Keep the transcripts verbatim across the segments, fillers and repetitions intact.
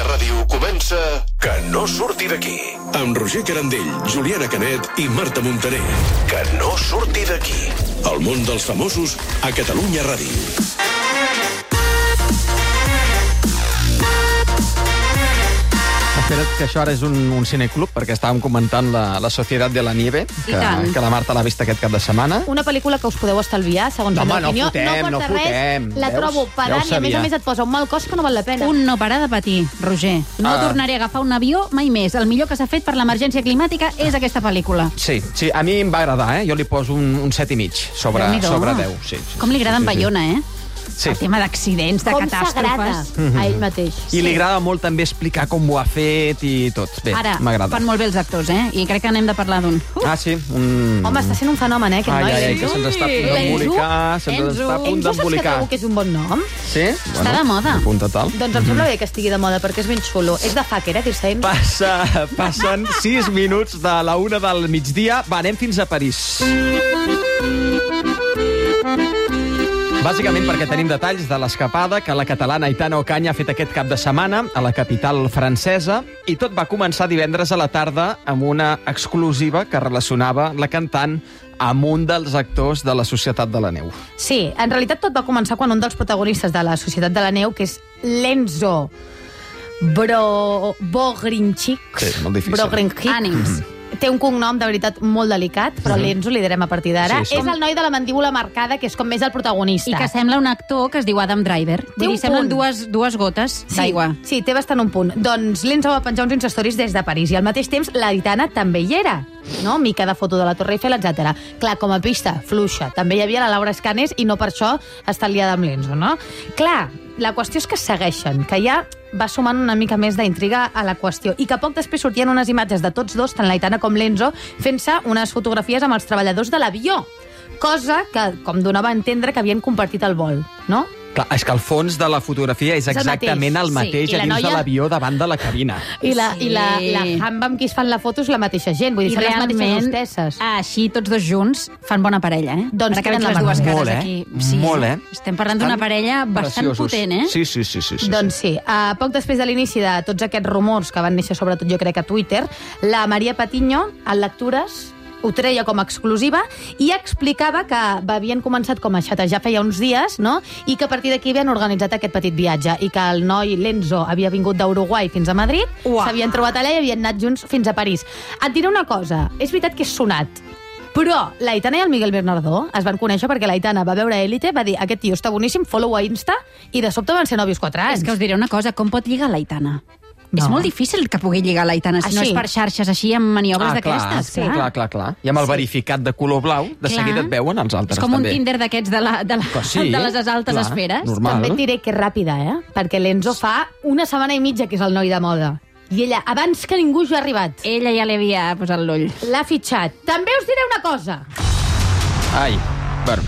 Ràdio comença Que no surti d'aquí. Amb Roger Carandell, Juliana Canet i Marta Montaner. Que no surti d'aquí. El món dels famosos a Catalunya Ràdio. Espera't, que això ara és un, un cineclub, perquè estàvem comentant la, la Societat de la Nieve, que, que la Marta l'ha vist aquest cap de setmana. Una pel·lícula que us podeu estalviar, segons no, la meva no opinió. Fotem, no no porta fotem, res, la veus? trobo pedant ja i a més a més et posa un mal cos que no val la pena. Un no parar de patir, Roger. No Ah. tornaré a agafar un avió mai més. El millor que s'ha fet per l'emergència climàtica és aquesta pel·lícula. Sí, sí, a mi em va agradar, eh? Jo li poso un, un set i mig sobre, Déu-n'hi-do. sobre deu. Sí, sí, Com li agrada sí, en sí, sí. Bayona, eh? Sí. El tema d'accidents, de Com s'agrada catàstrofes. a ell mateix. I li agrada molt també explicar com ho ha fet i tot. Bé, Ara, m'agrada. fan molt bé els actors, eh? I crec que n'hem de parlar d'un. Uh, Ah, sí? Un... Home, està sent un fenomen, eh, aquest Ai, noi. ai, ai, que se'ns està a punt d'embolicar, se'ns Enzo. està a punt Enzo, saps que d'embolicar. trobo que és un bon nom? Sí? Està de moda. Apunta tal. Doncs em sembla bé que estigui de moda, perquè és ben xulo. És de Hacker, eh, Cristian? Passa, passen sis minuts de la una del migdia. Va, anem fins a París. Bàsicament perquè tenim detalls de l'escapada que la catalana Aitana Ocaña ha fet aquest cap de setmana a la capital francesa, i tot va començar divendres a la tarda amb una exclusiva que relacionava la cantant amb un dels actors de la Societat de la Neu. Sí, en realitat tot va començar quan un dels protagonistes de la Societat de la Neu, que és l'Enzo Bro... Bogrinchik, Sí, molt difícil. Bogrinchik, Ànims. té un cognom de veritat molt delicat, però Mhm. l'Enzo li direm a partir d'ara. Sí, sí. És el noi de la mandíbula marcada, que és com més el protagonista. I que sembla un actor que es diu Adam Driver. Té Vull un dir, semblen punt. dues, dues gotes Sí, d'aigua. sí, té bastant un punt. Doncs l'Enzo va penjar uns Instastories des de París i al mateix temps l'Aitana també hi era, no? Mica de foto de la Torre Eiffel, etcètera. Clar, com a pista, fluixa. També hi havia la Laura Escanes i no per això està liada amb l'Enzo, no? Clar, la qüestió és que es segueixen, que ja va sumant una mica més d'intriga a la qüestió i que poc després sortien unes imatges de tots dos, tant l'Aitana com l'Enzo, fent-se unes fotografies amb els treballadors de l'avió, cosa que, com donava a entendre, que havien compartit el vol, no? Clar, és que el fons de la fotografia és És el exactament mateix, el mateix sí. I a la dins de noia- l'avió davant de la cabina. I la, Sí. i la, la Hamba amb qui es fan la foto és la mateixa gent, vull dir, I són les mateixes realment, hostesses. així, tots dos junts, fan bona parella, eh? Doncs Ara que tenen veig la les dues mà. cares Molt, eh? aquí. Sí, Molt, eh? Estem parlant d'una Estan parella bastant preciosos. potent, eh? Sí, sí, sí. sí, sí. Doncs sí, uh, poc després de l'inici de tots aquests rumors que van néixer sobretot jo crec a Twitter, la Maria Patiño, en lectures, ho treia com a exclusiva i explicava que havien començat com a xatejar feia uns dies, no? I que a partir d'aquí havien organitzat aquest petit viatge i que el noi, l'Enzo, havia vingut d'Uruguai fins a Madrid, Uah. s'havien trobat allà i havien anat junts fins a París. Et diré una cosa, és veritat que és sonat, però l'Aitana i el Miguel Bernardó es van conèixer perquè l'Aitana va veure Élite, va dir aquest tio està boníssim, follow a Insta, i de sobte van ser nòvios quatre anys. És que us diré una cosa, com pot lligar l'Aitana? No. És molt difícil que pugui lligar l'Aitana si no Així. és per xarxes així amb maniobres Ah, clar, d'aquestes. sí, clar, clar, clar. I amb el verificat de color blau, de Clar. seguida et veuen els altres, És com un també. Tinder d'aquests de, la, de, la, Que sí, de les altes clar, esferes. normal. També et diré que és ràpida, eh? Perquè l'Enzo fa una setmana i mitja que és el noi de moda. I ella, abans que ningú hi ha arribat, Ella ja li havia posat l'ull. l'ha fitxat. També us diré una cosa. Ai, bueno.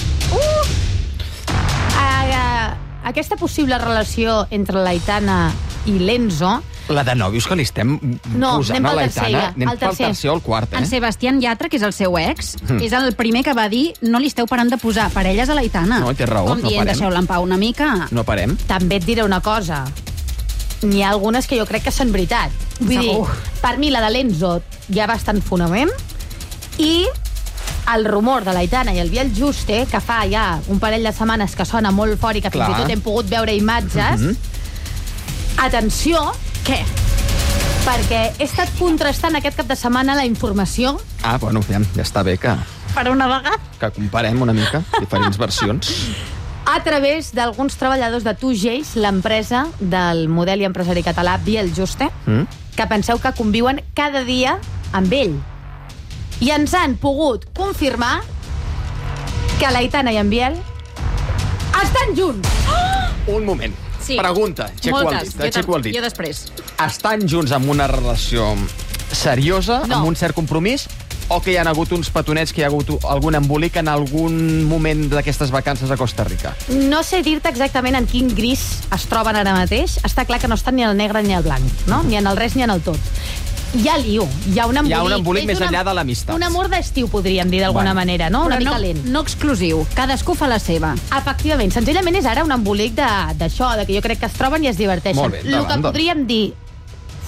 Uh, aquesta possible relació entre l'Aitana i l'Enzo... La de nòvios que li estem No, posant anem a pel l'Aitana, tercer, ja, anem el pel tercer. tercer o el quart, En eh? Sebastián Yatra, que és el seu ex, Mm. és el primer que va dir no li esteu parant de posar parelles a l'Aitana. No, té raó, Com no dient, parem. deixeu-la en pau una mica. No parem. També et diré una cosa. N'hi ha algunes que jo crec que són veritat. Vull Segur. dir, per mi la de l'Enzo hi ha bastant fonament i el rumor de l'Aitana i el Biel Juste, que fa ja un parell de setmanes que sona molt fort i que fins Clar. i tot hem pogut veure imatges, Mhm. atenció, Què? perquè he estat contrastant aquest cap de setmana la informació Ah, bueno, ja, ja està bé que, per una vegada que comparem una mica diferents versions. a través d'alguns treballadors de Two Jays, l'empresa del model i empresari català Biel Juste, Mm? que penseu que conviuen cada dia amb ell. I ens han pogut confirmar que l'Aitana i en Biel estan junts. Un moment. Sí. Pregunta, aixeco el Moltes. dit, aixeco el dit. Jo després. Estan junts amb una relació seriosa, No. amb un cert compromís, o que hi ha hagut uns petonets, que hi ha hagut algun embolic en algun moment d'aquestes vacances a Costa Rica? No sé dir-te exactament en quin gris es troben ara mateix. Està clar que no estan ni al negre ni al blanc, no? Ni en el res ni en el tot. Hi ha lío, hi ha un embolic. Hi ha un embolic És més una- enllà de l'amistat. Un amor d'estiu, podríem dir d'alguna Bueno. manera, no? Una Però mica no, lent. no exclusiu. Cadascú fa la seva. Efectivament, senzillament és ara un embolic de- d'això, de, de que jo crec que es troben i es diverteixen. Molt bé, El que endavant, doncs. podríem dir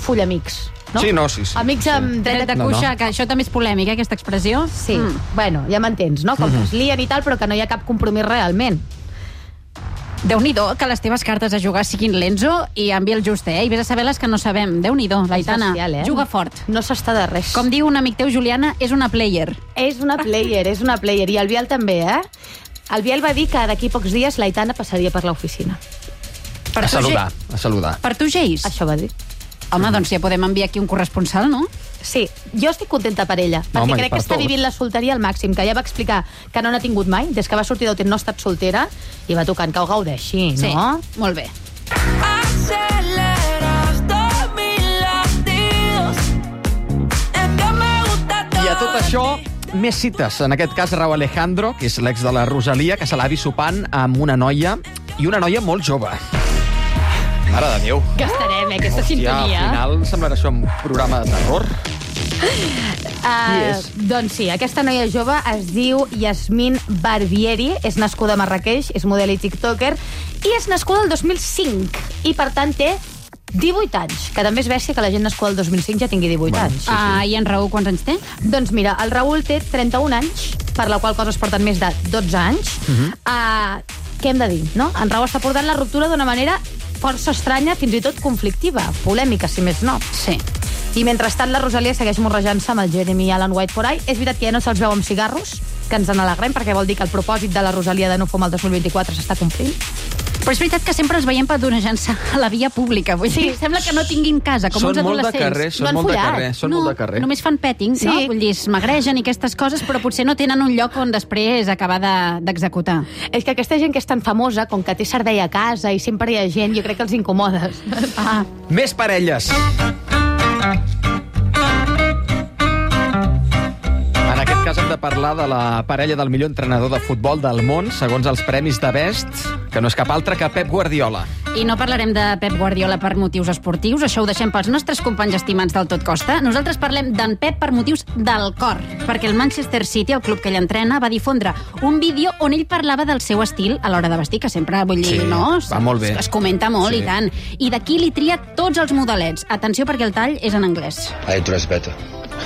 fullamics. No? Sí, no, sí, sí. Amics amb sí. dret de cuixa, No, no. que això també és polèmic, eh, aquesta expressió. Sí, mm. bueno, ja m'entens, no? Com que es lien i tal, però que no hi ha cap compromís realment. Déu-n'hi-do que les teves cartes a jugar siguin l'Enzo i en Biel Juste, eh? I vés a saber les que no sabem. Déu-n'hi-do, l'Aitana. Bestial, eh? Juga fort. No s'està de res. Com diu un amic teu, Juliana, és una player. És una player, és una player. I el Biel també, eh? El Biel va dir que d'aquí pocs dies l'Aitana passaria per l'oficina. Per A tu, saludar, Ge- a saludar. Per tu, Geis? Això va dir. Home, doncs ja podem enviar aquí un corresponsal, no? Sí, jo estic contenta per ella, perquè Home, i crec per que està tots. vivint la solteria al màxim, que ja va explicar que no n'ha tingut mai, des que va sortir del temps no ha estat soltera, i va tocant que ho gaudeixi, Sí, no? molt bé. Aceleras todos mis latidos. Es que me gusta todo. I a tot això, més cites. En aquest cas, Raúl Alejandro, que és l'ex de la Rosalia, que se l'ha vist sopant amb una noia, i una noia molt jove. Mare de Déu. Que estarem, eh, aquesta Hòstia, sintonia. al final semblarà això un programa de terror. Uh, és? doncs sí, aquesta noia jove es diu Yasmin Barbieri, és nascuda a Marrakeix, és model i tiktoker, i és nascuda el dos mil cinc, i per tant té divuit anys, que també és bèstia que la gent nascuda el dos mil cinc ja tingui divuit Bueno, anys. sí, sí. Ah, I en Raúl quants anys té? Doncs mira, el Raül té trenta-un anys, per la qual cosa es porten més de dotze anys. Uh -huh. uh, què hem de dir, no? En Raül està portant la ruptura d'una manera força estranya, fins i tot conflictiva, polèmica, si més no. Sí. I mentrestant la Rosalia segueix morrejant-se amb el Jeremy Allen White for Eye. És veritat que ja no se'ls veu amb cigarros, que ens en alegrem, perquè vol dir que el propòsit de la Rosalia de no fumar el dos mil vint-i-quatre s'està complint. Però és veritat que sempre els veiem pedonejant-se a la via pública. Vull dir, sembla que no tinguin casa, com Són uns molt de adolescents. carrer, No són han molt de follat. carrer. Són no, molt de carrer. només fan petting, Sí. no? Vull dir, es magregen i aquestes coses, però potser no tenen un lloc on després acabar de- d'executar. És que aquesta gent que és tan famosa, com que té servei a casa i sempre hi ha gent, jo crec que els incomoda. Ah, Més parelles. En aquest cas hem de parlar de la parella del millor entrenador de futbol del món, segons els premis de Best, que no és cap altre que Pep Guardiola. I no parlarem de Pep Guardiola per motius esportius, això ho deixem pels nostres companys estimats del Tot Costa. Nosaltres parlem d'en Pep per motius del cor, perquè el Manchester City, el club que ell entrena, va difondre un vídeo on ell parlava del seu estil a l'hora de vestir, que sempre, vull dir, Sí, no? va molt bé. Es, es comenta molt, Sí. i tant. I d'aquí li tria tots els modelets. Atenció, perquè el tall és en anglès. I dress better.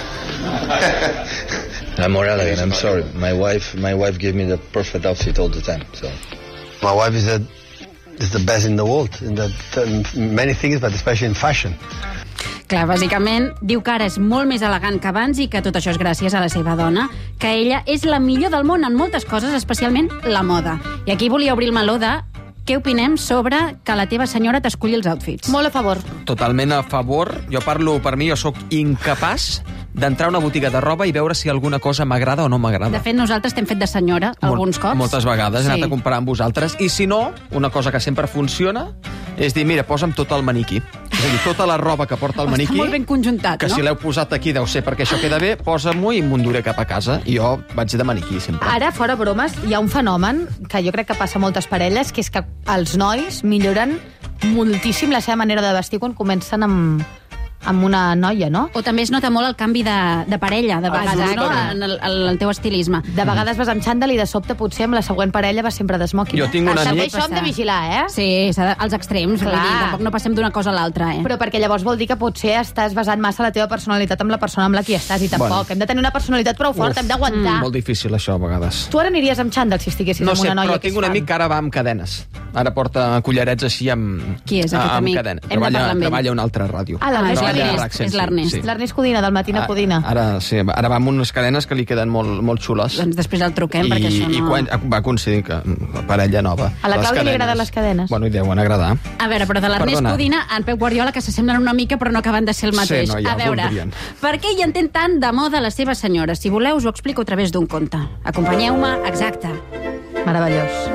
I'm more elegant. I'm sorry. My wife, my wife gave me the perfect outfit all the time. So My wife is, a, is the best in the world in that, um, many things, but especially in fashion. Clar, bàsicament, diu que ara és molt més elegant que abans i que tot això és gràcies a la seva dona, que ella és la millor del món en moltes coses, especialment la moda. I aquí volia obrir el meló de què opinem sobre que la teva senyora t'esculli els outfits. Molt a favor. Totalment a favor. Jo parlo per mi, jo sóc incapaç d'entrar a una botiga de roba i veure si alguna cosa m'agrada o no m'agrada. De fet, nosaltres t'hem fet de senyora alguns cops. Moltes vegades he Sí. anat a comprar amb vosaltres. I si no, una cosa que sempre funciona és dir, mira, posa'm tot el maniquí. És a dir, tota la roba que porta el maniquí, Està molt ben conjuntat, que no? si l'heu posat aquí deu ser perquè això queda bé, posa-m'ho i m'enduré cap a casa. I jo vaig de maniquí, sempre. Ara, fora bromes, hi ha un fenomen que jo crec que passa a moltes parelles, que és que els nois milloren moltíssim la seva manera de vestir quan comencen amb, amb una noia, no? O també es nota molt el canvi de, de parella, de vegades, no? En el, en el teu estilisme. De vegades vas amb xandall i de sobte potser amb la següent parella vas sempre d'esmoquin. Jo tinc un Això, amic- això hem de vigilar, eh? Sí, s'ha de, als extrems, vull Clar. dir, tampoc no passem d'una cosa a l'altra, eh? Però perquè llavors vol dir que potser estàs basant massa la teva personalitat amb la persona amb la qui estàs, i tampoc. Bueno. Hem de tenir una personalitat prou forta, Uf. hem d'aguantar. Molt difícil, això, a vegades. Tu ara aniries amb xandall si estiguessis No amb sé, una noia però que tinc és un fan. amic que ara va amb cadenes. Ara porta collarets així amb... Qui és aquest amb amic? Cadenes. Hem de Treballa, parlar amb ell. treballa a una altra ràdio. Ah, l'Ernest Treballa a Codina. RAC cent És cinc, l'Ernest. sí. L'Ernest Codina, del Matina Ah, Codina. Ara, sí, ara va amb unes cadenes que li queden molt, molt xules. Doncs després el truquem, I, perquè això no... I quan va coincidir que mm, parella nova. A la Les Clàudia li cadenes. agraden les cadenes. Bueno, i deuen agradar. A veure, però de l'Ernest Perdona. Codina a en Pep Guardiola, que s'assemblen una mica però no acaben de ser el mateix. Sí, no, ja a veure, voldrien. per què hi entén tant de moda la seva senyora? Si voleu, us ho explico a través d'un conte. Acompanyeu-me, exacte. Meravellós.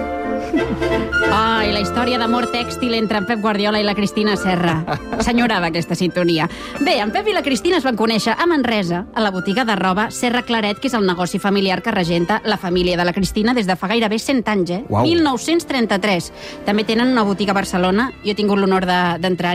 Ai, la història d'amor tèxtil entre en Pep Guardiola i la Cristina Serra. S'enyorava aquesta sintonia. Bé, en Pep i la Cristina es van conèixer a Manresa, a la botiga de roba Serra Claret, que és el negoci familiar que regenta la família de la Cristina des de fa gairebé cent anys, eh? Uau. mil nou-cents trenta-tres. També tenen una botiga a Barcelona. Jo he tingut l'honor de- d'entrar-hi.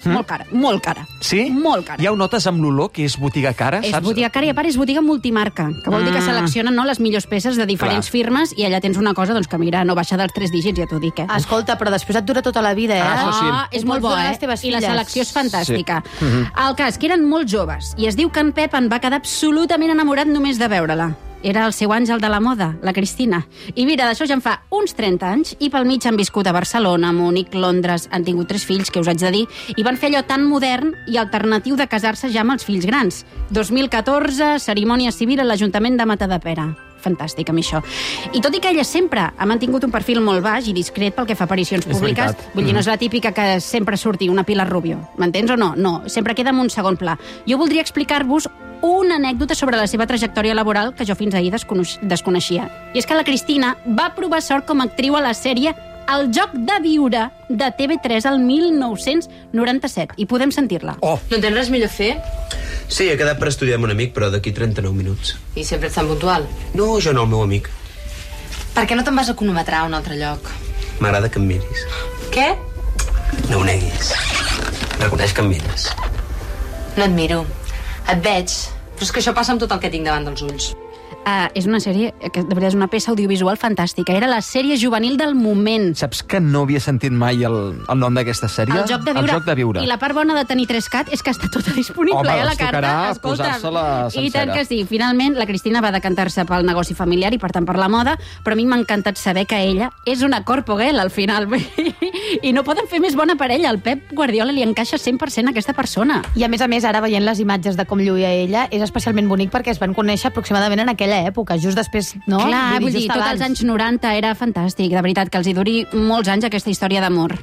Mm? Molt cara, molt cara. Sí? Molt cara. Ja ho notes amb l'olor, que és botiga cara, És saps? botiga cara i a part és botiga multimarca, que vol dir que seleccionen no, les millors peces de diferents Clar. firmes i allà tens una cosa doncs, que mira, no baixa dels tres dígits, ja t'ho dic, eh? Escolta, però després et dura tota la vida, eh? Ah, això sí. Ah, és Ho molt pots bo, donar a eh? les teves I la filles. selecció és fantàstica. Sí. Mm-hmm. El cas, que eren molt joves, i es diu que en Pep en va quedar absolutament enamorat només de veure-la. Era el seu àngel de la moda, la Cristina. I mira, d'això ja en fa uns trenta anys, i pel mig han viscut a Barcelona, Múnich, Londres, han tingut tres fills, que us haig de dir, i van fer allò tan modern i alternatiu de casar-se ja amb els fills grans. dos mil catorze, cerimònia civil a l'Ajuntament de Matadepera. Fantàstic, amb això. I tot i que ella sempre ha mantingut un perfil molt baix i discret pel que fa a aparicions És públiques, veritat. vull dir, no és la típica que sempre surti una Pilar Rubio, m'entens o no? No, sempre queda en un segon pla. Jo voldria explicar-vos una anècdota sobre la seva trajectòria laboral que jo fins ahir desconeix- desconeixia. I és que la Cristina va provar sort com a actriu a la sèrie El joc de viure de T V tres al mil nou-cents noranta-set. I podem sentir-la. Oh, No tens res millor a fer? Sí, he quedat per estudiar amb un amic, però d'aquí trenta-nou minuts. I sempre ets tan puntual. No, jo no, el meu amic. Per què no te'n vas a cronometrar a un altre lloc? M'agrada que em miris. Què? No ho neguis. Reconeix que em mires. No et miro. Et veig. Però és que això passa amb tot el que tinc davant dels ulls. Uh, és una sèrie, que de veritat és una peça audiovisual fantàstica. Era la sèrie juvenil del moment. saps que no havia sentit mai el, el nom d'aquesta sèrie? El joc de viure. El joc de viure. I la part bona de tenir tres cat és que està tota disponible, Home, eh, a la doncs carta. tocarà Escolta, posar-se-la I tant sencera. que sí. Finalment, la Cristina va decantar-se pel negoci familiar i, per tant, per la moda, però a mi m'ha encantat saber que ella és una corpo girl, al final. I no poden fer més bona parella. El Pep Guardiola li encaixa cent per cent a aquesta persona. I a més a més, ara veient les imatges de com lluïa ella, és especialment bonic perquè es van conèixer aproximadament en aquella època, just després, no? Clar, vull dir, just tots abans. els anys noranta era fantàstic. De veritat, que els hi duri molts anys aquesta història d'amor.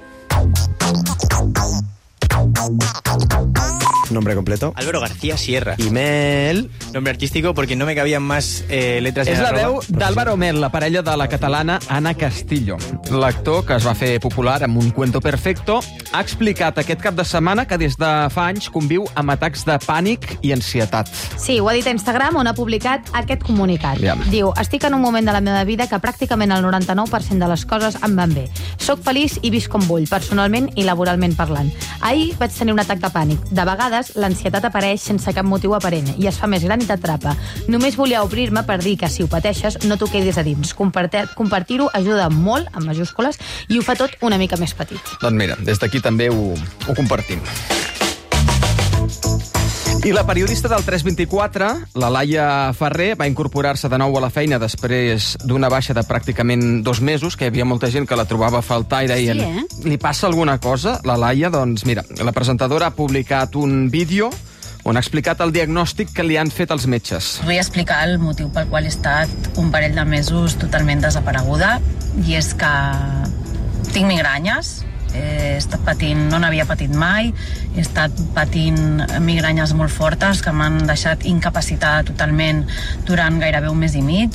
Nombre completo. Álvaro García Sierra. Email. Nombre artístico porque no me cabían más eh, letras en És el la arroba. veu d'Álvaro Mel, la parella de la catalana Ana Castillo. L'actor, que es va fer popular amb Un cuento perfecto, ha explicat aquest cap de setmana que des de fa anys conviu amb atacs de pànic i ansietat. Sí, ho ha dit a Instagram, on ha publicat aquest comunicat. Aviam. Diu, estic en un moment de la meva vida que pràcticament el noranta-nou per cent de les coses em van bé. Soc feliç i visc com vull, personalment i laboralment parlant. Ahir vaig tenir un atac de pànic. De vegades, l'ansietat apareix sense cap motiu aparent i es fa més gran i t'atrapa. Només volia obrir-me per dir que si ho pateixes, no t'ho quedis a dins. Compartir- Compartir-ho ajuda molt, amb majúscules, i ho fa tot una mica més petit. Doncs mira, des d'aquí també ho, ho compartim. I la periodista del tres vint-i-quatre, la Laia Ferrer, va incorporar-se de nou a la feina després d'una baixa de pràcticament dos mesos, que hi havia molta gent que la trobava a faltar i deien, Sí, eh? li passa alguna cosa? La Laia, doncs mira, la presentadora ha publicat un vídeo on ha explicat el diagnòstic que li han fet els metges. Vull explicar el motiu pel qual he estat un parell de mesos totalment desapareguda, i és que tinc migranyes. He estat patint, no n'havia patit mai, he estat patint migranyes molt fortes que m'han deixat incapacitada totalment durant gairebé un mes i mig,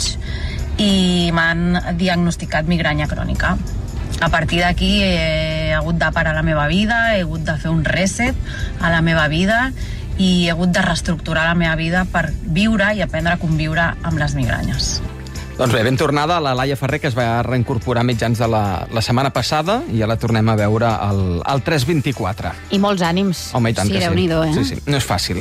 i m'han diagnosticat migranya crònica. A partir d'aquí he hagut de parar la meva vida, he hagut de fer un reset a la meva vida i he hagut de reestructurar la meva vida per viure i aprendre a conviure amb les migranyes. Doncs bé, ben tornada a la Laia Ferrer, que es va reincorporar a mitjans de la, la setmana passada, i ja la tornem a veure al, al tres vint-i-quatre. I molts ànims. Home, i tant Sí, que sí. Déu-n'hi-do, eh? Sí, sí, no és fàcil.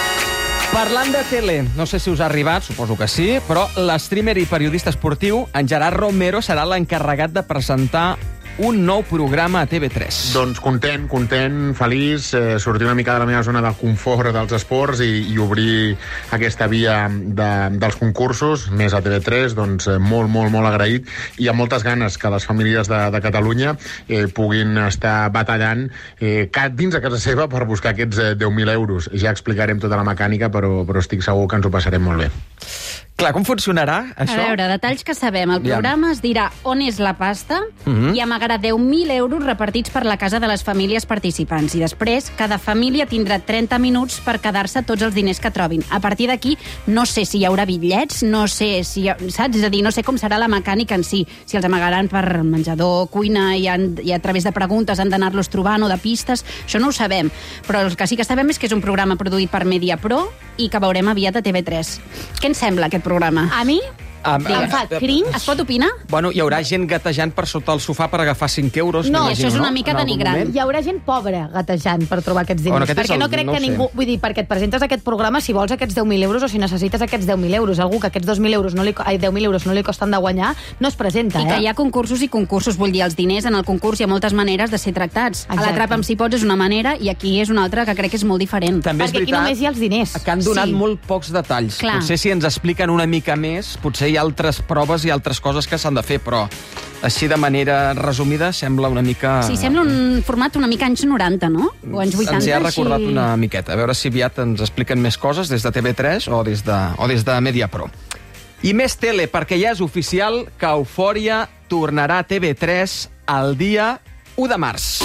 Parlant de tele, no sé si us ha arribat, suposo que sí, però l'streamer i periodista esportiu, en Gerard Romero, serà l'encarregat de presentar un nou programa a T V tres. Doncs content, content, feliç, eh, sortir una mica de la meva zona de confort dels esports i, i obrir aquesta via de, dels concursos, més a T V tres, doncs eh, molt, molt, molt agraït, i amb moltes ganes que les famílies de, de Catalunya eh, puguin estar batallant eh, dins a casa seva per buscar aquests eh, deu mil euros. Ja explicarem tota la mecànica, però, però estic segur que ens ho passarem molt bé. Clar, com funcionarà, això? A veure, detalls que sabem. El Aviam. programa es dirà On és la pasta Mhm. i amagarà deu mil euros repartits per la casa de les famílies participants. I després, cada família tindrà trenta minuts per quedar-se tots els diners que trobin. A partir d'aquí, no sé si hi haurà bitllets, no sé si... Hi ha, saps? És a dir, no sé com serà la mecànica en si. Si els amagaran per menjador, cuina, i, han, i a través de preguntes han d'anar-los trobant o de pistes, això no ho sabem. Però el que sí que sabem és que és un programa produït per Mediapro i que veurem aviat a T V tres. Què ens sembla, aquest programa? A mi Um, Em fa cringe. Es pot opinar? Bueno, hi haurà gent gatejant per sota el sofà per agafar cinc euros. No, m'imagino, això és una no? mica En algun denigrant. moment. Hi haurà gent pobra gatejant per trobar aquests diners. Bueno, aquest és perquè el- no crec no que ho sé. ningú... Vull dir, perquè et presentes a aquest programa si vols aquests deu mil euros o si necessites aquests deu mil euros. Algú que aquests dos mil euros no li, ai, deu mil euros no li costen de guanyar, no es presenta, I que eh? hi ha concursos i concursos, vull dir, els diners en el concurs hi ha moltes maneres de ser tractats. A Exacte. l'Atrapa'm si pots és una manera i aquí és una altra que crec que és molt diferent. També és Perquè aquí veritat només hi ha els diners. que han donat Sí. molt pocs detalls. Clar. Potser si ens expliquen una mica més, potser hi ha altres proves i altres coses que s'han de fer, però així de manera resumida sembla una mica... Sí, sembla un format una mica anys noranta, no? O anys vuitanta. Ens hi ha recordat així. una miqueta. A veure si aviat ens expliquen més coses des de T V tres o des de, o des de Mediapro. I més tele, perquè ja és oficial que Eufòria tornarà a T V tres el dia u de març.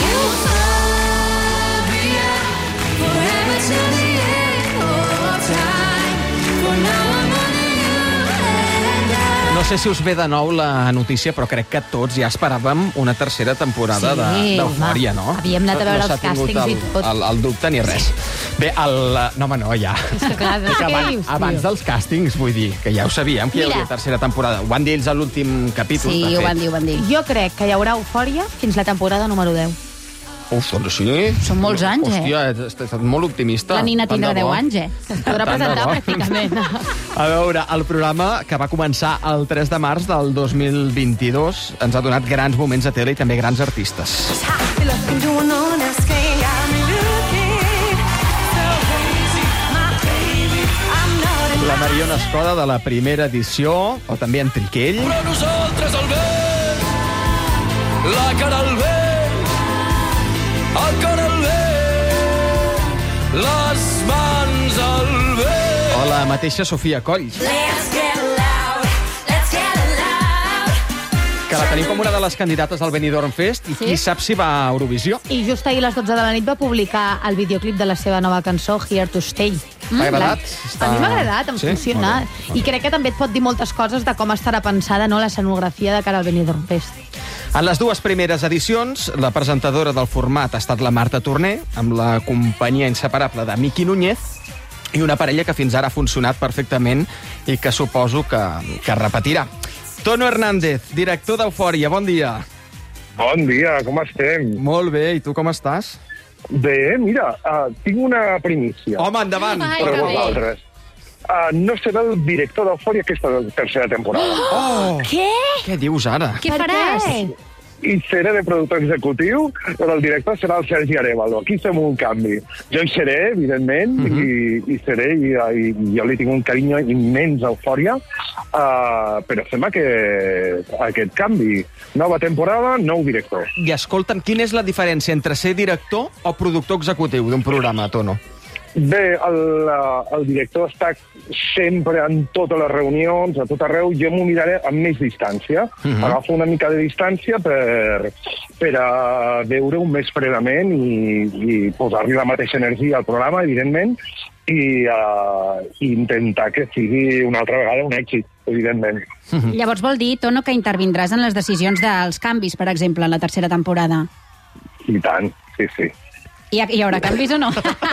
No sé si us ve de nou la notícia, però crec que tots ja esperàvem una tercera temporada de- Sí, d'Eufòria, home. no? Havíem anat a veure no s'ha els tingut càstings i el, tot. El, el dubte ni res. Bé, el... No, home, no, ja. És que clar, És que què abans, dius, tio? abans dels càstings, vull dir, que ja ho sabíem, que hi Mira. hauria tercera temporada. Ho van dir ells a l'últim capítol, Sí, de ho fet. van dir, ho van dir. Jo crec que hi haurà eufòria fins la temporada número deu. Uf, doncs sí. Són molts anys, eh? Hòstia, has estat molt optimista. La Nina Tant tindrà de bo. deu anys, eh? Es podrà Tant de presentar bo. pràcticament. A veure, el programa que va començar el tres de març del dos mil vint-i-dos ens ha donat grans moments a tele i també grans artistes. La Mariona Escoda de la primera edició, o també en Triquell. Però nosaltres el vent, la cara al vent, el cor al vent, les mans al vent. O la mateixa Sofia Coll, Let's get loud, let's get loud. que la tenim com una de les candidates al Benidorm Fest i Sí? qui sap si va a Eurovisió. I just ahir a les dotze de la nit va publicar el videoclip de la seva nova cançó, Here to Stay. T'ha agradat? La- Està- A mi m'ha agradat, em Sí? funciona. Molt bé. I crec que també et pot dir moltes coses de com estarà pensada, no, l'escenografia de cara al Benidorm Fest. En les dues primeres edicions, la presentadora del format ha estat la Marta Torner, amb la companyia inseparable de Miqui Núñez, i una parella que fins ara ha funcionat perfectament i que suposo que, que repetirà. Tono Hernández, director d'Eufòria, bon dia. Bon dia, com estem? Molt bé, i tu com estàs? Bé, mira, uh, tinc una primícia. Home, endavant! Ai, per que bé. vosaltres. Uh, no serà el director d'Eufòria aquesta tercera temporada. Oh! Què? Què dius ara? Què Per faràs? què? I seré de productor executiu, però el director serà el Sergi Arevalo. Aquí fem un canvi. Jo hi seré, evidentment, uh -huh. i, i seré, i, i jo li tinc un carinyo immens a Eufòria, uh, però fem aquest, aquest canvi. Nova temporada, nou director. I escolta'm, quina és la diferència entre ser director o productor executiu d'un programa, Tono? Bé, el, eh, el director està sempre en totes les reunions, a tot arreu. Jo m'ho miraré amb més distància. Uh Mhm. -huh. Agafo una mica de distància per, per a veure-ho més fredament i, i posar-li la mateixa energia al programa, evidentment, i, uh, i intentar que sigui una altra vegada un èxit, evidentment. Llavors vol dir, Tono, que intervindràs en les decisions dels canvis, per exemple, en la tercera temporada. I tant, sí, sí. Hi, ha, hi haurà canvis o no?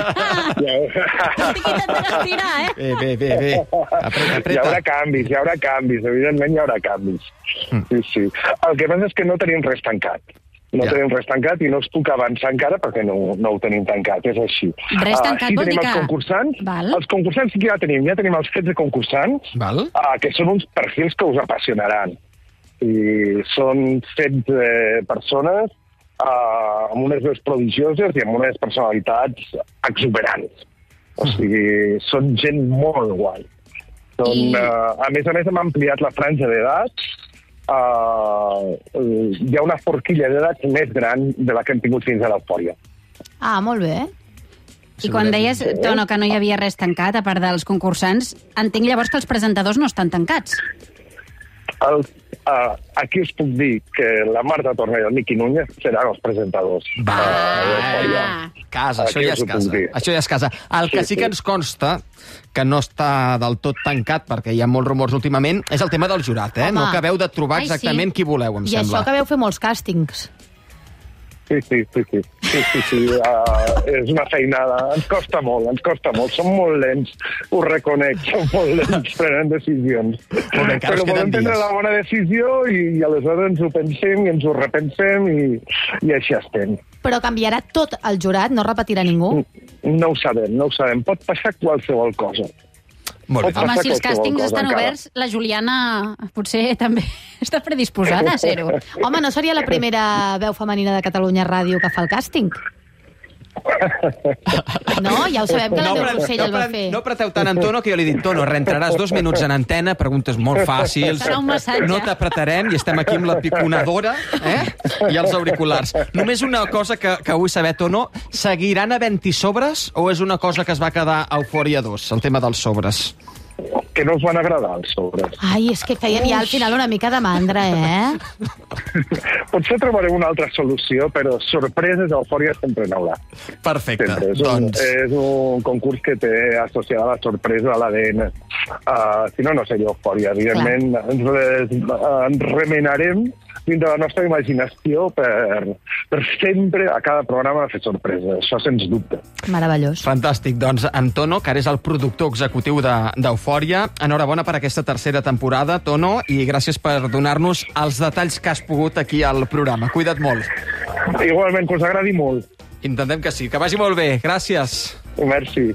Ja, Estic intentant estirar, eh? Bé, bé, bé, bé. Apreta, hi apreta. haurà canvis, hi haurà canvis, evidentment hi haurà canvis. Sí, sí. El que passa és que no tenim res tancat. No Ja. ja. tenim res tancat i no es puc avançar encara perquè no, no ho tenim tancat, és així. Res tancat sí, vol dir tenim que- els concursants. Val. Els concursants sí que ja tenim, ja tenim els setze concursants, Val? uh, que són uns perfils que us apassionaran. I són setze persones uh, amb unes veus prodigioses i amb unes personalitats exuberants. O sigui, són gent molt guai. Són, I- uh, a més a més, hem ampliat la franja d'edats. Uh, hi ha una forquilla d'edats més gran de la que hem tingut fins a l'Eufòria. Ah, molt bé. I quan deies, Tono, que no hi havia res tancat, a part dels concursants, entenc llavors que els presentadors no estan tancats. El, uh, aquí us puc dir que la Marta Torner i el Miqui Núñez seran els presentadors. Va, uh, d'Eufòria. casa, això Aquí ja us és ho puc casa. dir. Això ja és casa. El que Sí, sí que sí. ens consta, que no està del tot tancat, perquè hi ha molts rumors últimament, és el tema del jurat, eh? Home. No acabeu de trobar Ai, sí. exactament qui voleu, em I sembla. això que veu fer molts càstings. Sí, sí, sí, sí. sí, sí, sí. Uh, és una feinada. Ens costa molt, ens costa molt. Som molt lents, ho reconec, som molt lents prenent decisions. Molt bé, Però volem prendre la bona decisió i, i aleshores ens ho pensem i ens ho repensem i, i així estem. Però canviarà tot el jurat? No repetirà ningú? No ho sabem, no ho sabem. Pot passar qualsevol cosa. Molt Home, si els càstings estan encara oberts, la Juliana potser també està predisposada a ser-ho. Home, no seria la primera veu femenina de Catalunya Ràdio que fa el càsting? No, ja ho sabem que la Déu Rossell el va fer. No apreteu tant en Tono, que jo li dic, Tono, reentraràs dos minuts en antena, preguntes molt fàcils. Serà un massatge. No t'apretarem i estem aquí amb la piconadora eh? i els auriculars. Només una cosa que, que vull saber, Tono, seguiran havent-hi sobres o és una cosa que es va quedar a Eufòria dos, el tema dels sobres? Que no us van agradar els sobres. Ai, és que feien ja al final una mica de mandra, eh? Potser trobarem una altra solució, però sorpreses a Eufòria sempre n'haurà. Perfecte. Sempre. És, un, doncs... és un concurs que té associada la sorpresa a l'A D N. Uh, si no, no seria Eufòria. Evidentment, ens, ens remenarem dins de la nostra imaginació per, per sempre a cada programa fer sorpreses. Això sens dubte. Meravellós. Fantàstic. Doncs Antono, que ara és el productor executiu d'Eufòria, de, enhorabona per aquesta tercera temporada, Tono, i gràcies per donar-nos els detalls que has pogut aquí al programa. Cuida't molt. Igualment, que us agradi molt. Intentem que sí. Que vagi molt bé. Gràcies. Merci.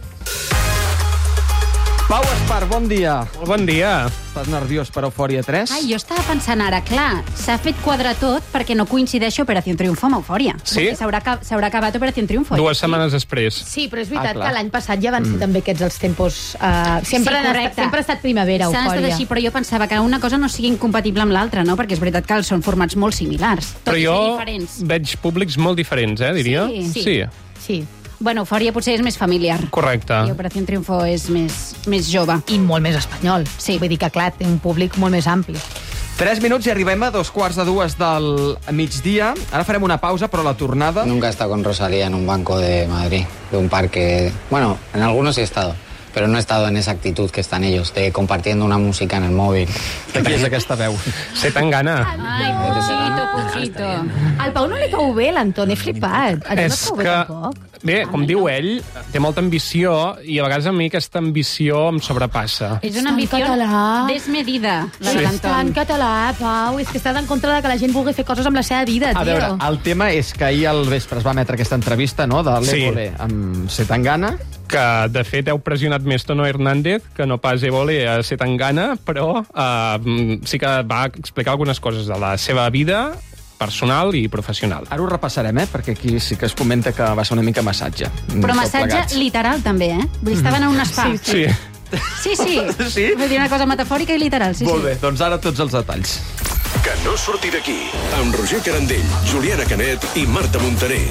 Pau Espar, bon dia. Molt bon dia. Estàs nerviós per Eufòria tres? Ai, jo estava pensant ara, clar, s'ha fet quadrar tot perquè no coincideixi Operació Triunfo amb Eufòria. Sí? S'haurà acabat Operació Triunfo. Dues setmanes després. Sí, però és veritat Ah, clar. que l'any passat ja van ser també aquests els tempos... Uh, sempre, Sí, han correcte. estat, sempre ha estat primavera, S'han estat Eufòria. així, però jo pensava que una cosa no sigui incompatible amb l'altra, no? Perquè és veritat que són formats molt similars, tot Però i jo ser diferents. veig públics molt diferents, eh, diria. Sí. sí. Sí. Bueno, Eufòria potser és més familiar. Correcte. I Operació Triunfo és més, més jove. I molt més espanyol. Sí. Vull dir que, clar, té un públic molt més ampli. Tres minuts i arribem a dos quarts de dues del migdia. Ara farem una pausa, però la tornada... Nunca he estado con Rosalía en un banco de Madrid, de un parque... Bueno, en algunos sí he estado, pero no he estado en esa actitud que están ellos, de compartiendo una música en el móvil. De qui és aquesta veu? Se tan gana. Ai, Puchito, Puchito. Al Pau no li cau bé, l'Antoni, he flipat. A tu no et És cau bé, que, tampoc? bé, com diu ell, té molta ambició i a vegades a mi aquesta ambició em sobrepassa. És una Està en ambició català. desmedida, la Sí. de Està en l'Anton. català, Pau. És que està en contra de que la gent vulgui fer coses amb la seva vida, tio. A veure, el tema és que ahir al vespre es va emetre aquesta entrevista, no?, de l'Evole Sí. amb Setangana. Que, de fet, heu pressionat més Tono Hernández que no pas Évole a ser tan gana, però eh, sí que va explicar algunes coses de la seva vida personal i professional. Ara ho repassarem, eh?, perquè aquí sí que es comenta que va ser una mica massatge. Però Tot massatge plegats. literal, també, eh? Vull dir, estaven a un spa. Sí. Sí, sí. Sí? Vull dir una cosa metafòrica i literal, sí, Molt sí. bé, doncs ara tots els detalls. Que no surti d'aquí, amb Roger Carandell, Juliana Canet i Marta Montaner.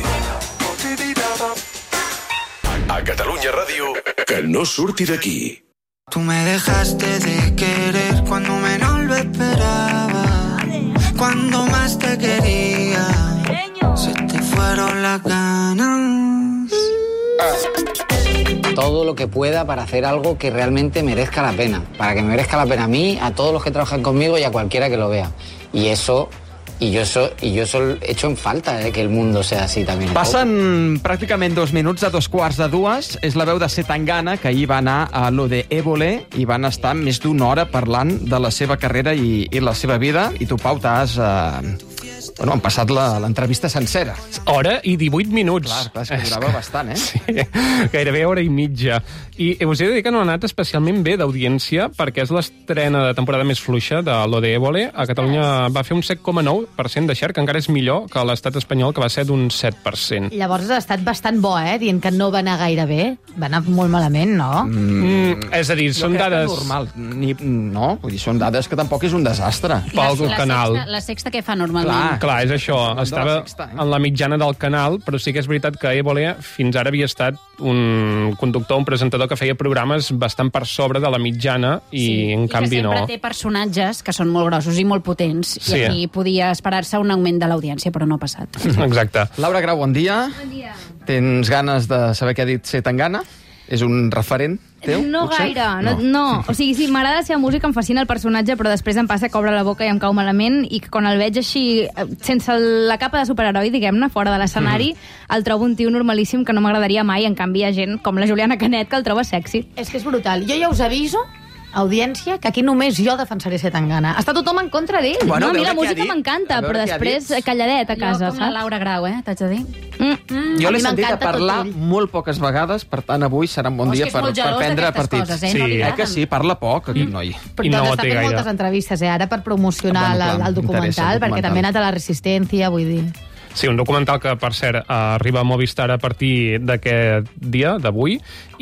A Catalunya Ràdio, que no surti d'aquí. Tú me dejaste de querer cuando menos lo esperaba, cuando más te quería, se te fueron las ganas. Todo lo que pueda para hacer algo que realmente merezca la pena, para que me merezca la pena a mí, a todos los que trabajan conmigo y a cualquiera que lo vea. Y eso... Y yo eso, y yo eso echo en falta, eh, que el mundo sea así también. Passen pràcticament dos minuts a dos quarts de dues. És la veu de Setangana, que ahir va anar a lo de Évole i van estar més d'una hora parlant de la seva carrera i, i la seva vida. I tu, Pau, t'has... Eh... Bueno, han passat la- l'entrevista sencera. Hora i divuit minuts. Clar, clar, és que durava bastant, eh? Sí, gairebé hora i mitja. I us he de dir que no ha anat especialment bé d'audiència, perquè és l'estrena de temporada més fluixa de lo de Évole. A Catalunya va fer un set coma nou per cent de share, que encara és millor que l'estat espanyol, que va ser d'un set per cent. Llavors ha estat bastant bo, eh? Dient que no va anar gaire bé. Va anar molt malament, no? Mm, és a dir, Jo són crec que dades... normal. Ni, no, vull dir, són dades que tampoc és un desastre. Pel la, canal. Sexta, la sexta que fa normalment. Clar, és això. Parlem de Estava la sexta, eh? en la mitjana del canal, però sí que és veritat que Évole fins ara havia estat un conductor, un presentador que feia programes bastant per sobre de la mitjana i, Sí, en i canvi, que sempre no. té personatges que són molt grossos i molt potents, Sí. i aquí podia esperar-se un augment de l'audiència, però no ha passat. Exacte. Laura Grau, bon dia. Bon dia. Tens ganes de saber què ha dit Setangana? És un referent teu? No potser? gaire, no. no. O sigui, sí, m'agrada la seva música, em fascina el personatge, però després em passa que obre la boca i em cau malament, i que quan el veig així, eh, sense la capa de superheroi, diguem-ne, fora de l'escenari, mm. el trobo un tio normalíssim que no m'agradaria mai. En canvi, hi ha gent com la Juliana Canet que el troba sexy. És que és brutal. Jo ja us aviso, audiència, que aquí només jo defensaré Zetangana. Està tothom en contra d'ell. Bueno, no, a mi la música m'encanta, però després calladet a casa, jo com saps? la Laura Grau, eh, t'haig de dir. Mm. Mm. Jo l'he sentit a parlar molt poques vegades, per tant, avui serà un bon Oh, és dia que és per, molt per gelós prendre d'aquestes partits. coses, eh? Sí, No li eh agraden. que sí, parla poc, aquest noi. Però doncs està fent moltes entrevistes, eh, ara per promocionar Bueno, clar, la, el documental, interessa el perquè documental. també ha anat a la Resistència, vull dir... Sí, un documental que, per cert, arriba a Movistar a partir d'aquest dia, d'avui,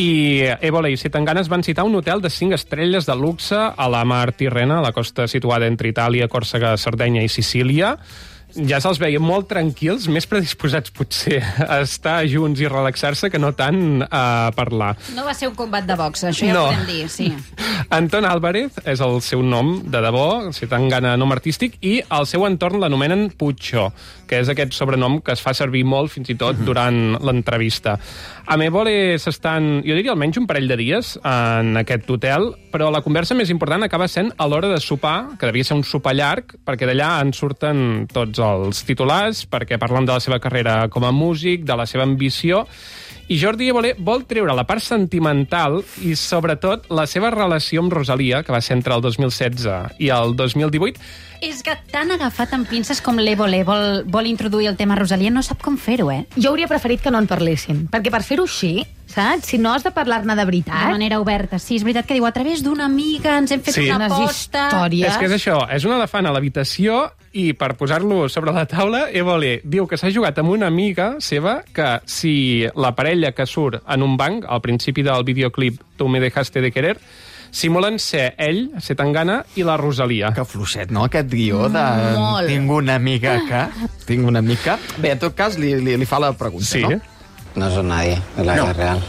i Évole i Zetangana es van citar un hotel de cinc estrelles de luxe a la mar Tirrena, a la costa situada entre Itàlia, Còrsega, Sardenya i Sicília. Ja se'ls veia molt tranquils, més predisposats potser a estar junts i relaxar-se que no tant a parlar. No va ser un combat de boxe, això ja No. ho podem dir, sí. Anton Álvarez és el seu nom de debò, Zetangana nom artístic, i al seu entorn l'anomenen Pucho, que és aquest sobrenom que es fa servir molt fins i tot durant l'entrevista. Amb Évole s'estan, jo diria, almenys un parell de dies en aquest hotel, però la conversa més important acaba sent a l'hora de sopar, que devia ser un sopar llarg, perquè d'allà en surten tots els titulars, perquè parlen de la seva carrera com a músic, de la seva ambició, i Jordi Évole vol treure la part sentimental i, sobretot, la seva relació amb Rosalia, que va ser entre el dos mil setze i el dos mil divuit. És que tan agafat amb pinces com l'Évole vol, vol introduir el tema Rosalia, no sap com fer-ho, eh? Jo hauria preferit que no en parlessin, perquè per fer-ho així, saps? Si no has de parlar-ne de veritat... De manera oberta, sí, és veritat que diu a través d'una amiga ens hem fet Sí. una Unes aposta... És que és això, és un elefant a l'habitació i per posar-lo sobre la taula, Évole diu que s'ha jugat amb una amiga seva que si la parella que surt en un banc, al principi del videoclip Tu me dejaste de querer, simulen ser ell, Zetangana, i la Rosalia. Que fluixet, no?, aquest guió de... Molt. Tinc una amiga que... Tinc una amiga... Bé, en tot cas, li, li, li fa la pregunta, Sí. no? No son nadie en la No. vida real.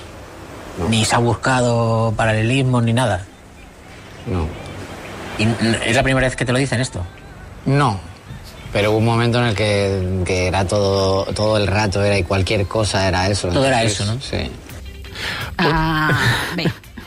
Ni se ha buscado paralelismos ni nada. No. ¿Y n- es la primera vez que te lo dicen esto? No. Pero hubo un momento en el que, que era todo, todo el rato, era y cualquier cosa era eso. Todo era Entonces, eso, ¿no? Sí. Ah, bé.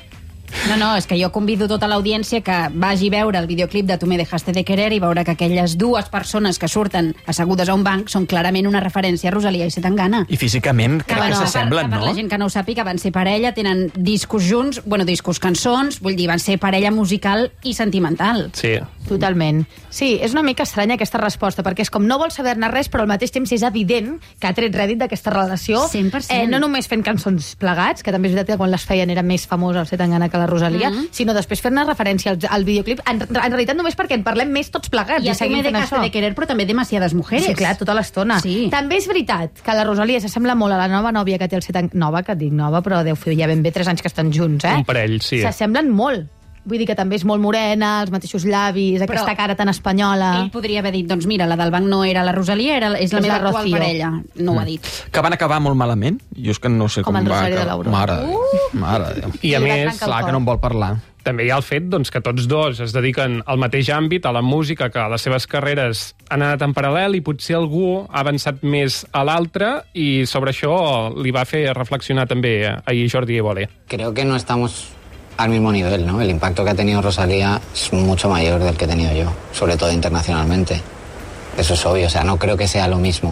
No, no, és que jo convido tota l'audiència que vagi a veure el videoclip de Tu me dejaste de querer i veure que aquelles dues persones que surten assegudes a un banc són clarament una referència a Rosalia i Zetangana. I físicament crec que, bueno, s'assemblen, per, per no? la gent que no ho sàpiga, van ser parella, tenen discos junts, bueno, discos cançons, vull dir, van ser parella musical i sentimental. Sí. Totalment. Sí, és una mica estranya aquesta resposta, perquè és com no vol saber-ne res, però al mateix temps és evident que ha tret rèdit d'aquesta relació. cent per cent. Eh, no només fent cançons plegats, que també és veritat que quan les feien era més famós el Zetangana que la Rosalia, Mhm. sinó després fer-ne referència al, al videoclip, en, en realitat només perquè en parlem més tots plegats. I a Tu seguim me fent dejaste això. de querer, però també demasiades mujeres. Sí, clar, tota l'estona. Sí. També és veritat que la Rosalia s'assembla molt a la nova nòvia que té el Zetangana. Nova, que dic nova, però deu fer ja ben bé tres anys que estan junts, eh? Un parell, sí. S'assemblen molt. Vull dir que també és molt morena, els mateixos llavis, Però aquesta cara tan espanyola. Ell podria haver dit, doncs mira, la del banc no era la Rosalia, era, és la És meva la actual Rocío. parella. No ho ha dit. Que van acabar molt malament. Jo és que no sé Com com, el va Rosari de acabar. l'Aurora. Mare de Déu. Mare de Déu. I a Li va més, trencar el Clar cor. que no en vol parlar. també hi ha el fet doncs, que tots dos es dediquen al mateix àmbit, a la música, que les seves carreres han anat en paral·lel i potser algú ha avançat més a l'altre i sobre això li va fer reflexionar també ahir Jordi Évole. Creo que no estamos al mismo nivel, ¿no? El impacto que ha tenido Rosalía es mucho mayor del que he tenido yo, sobre todo internacionalmente. Eso es obvio, o sea, no creo que sea lo mismo.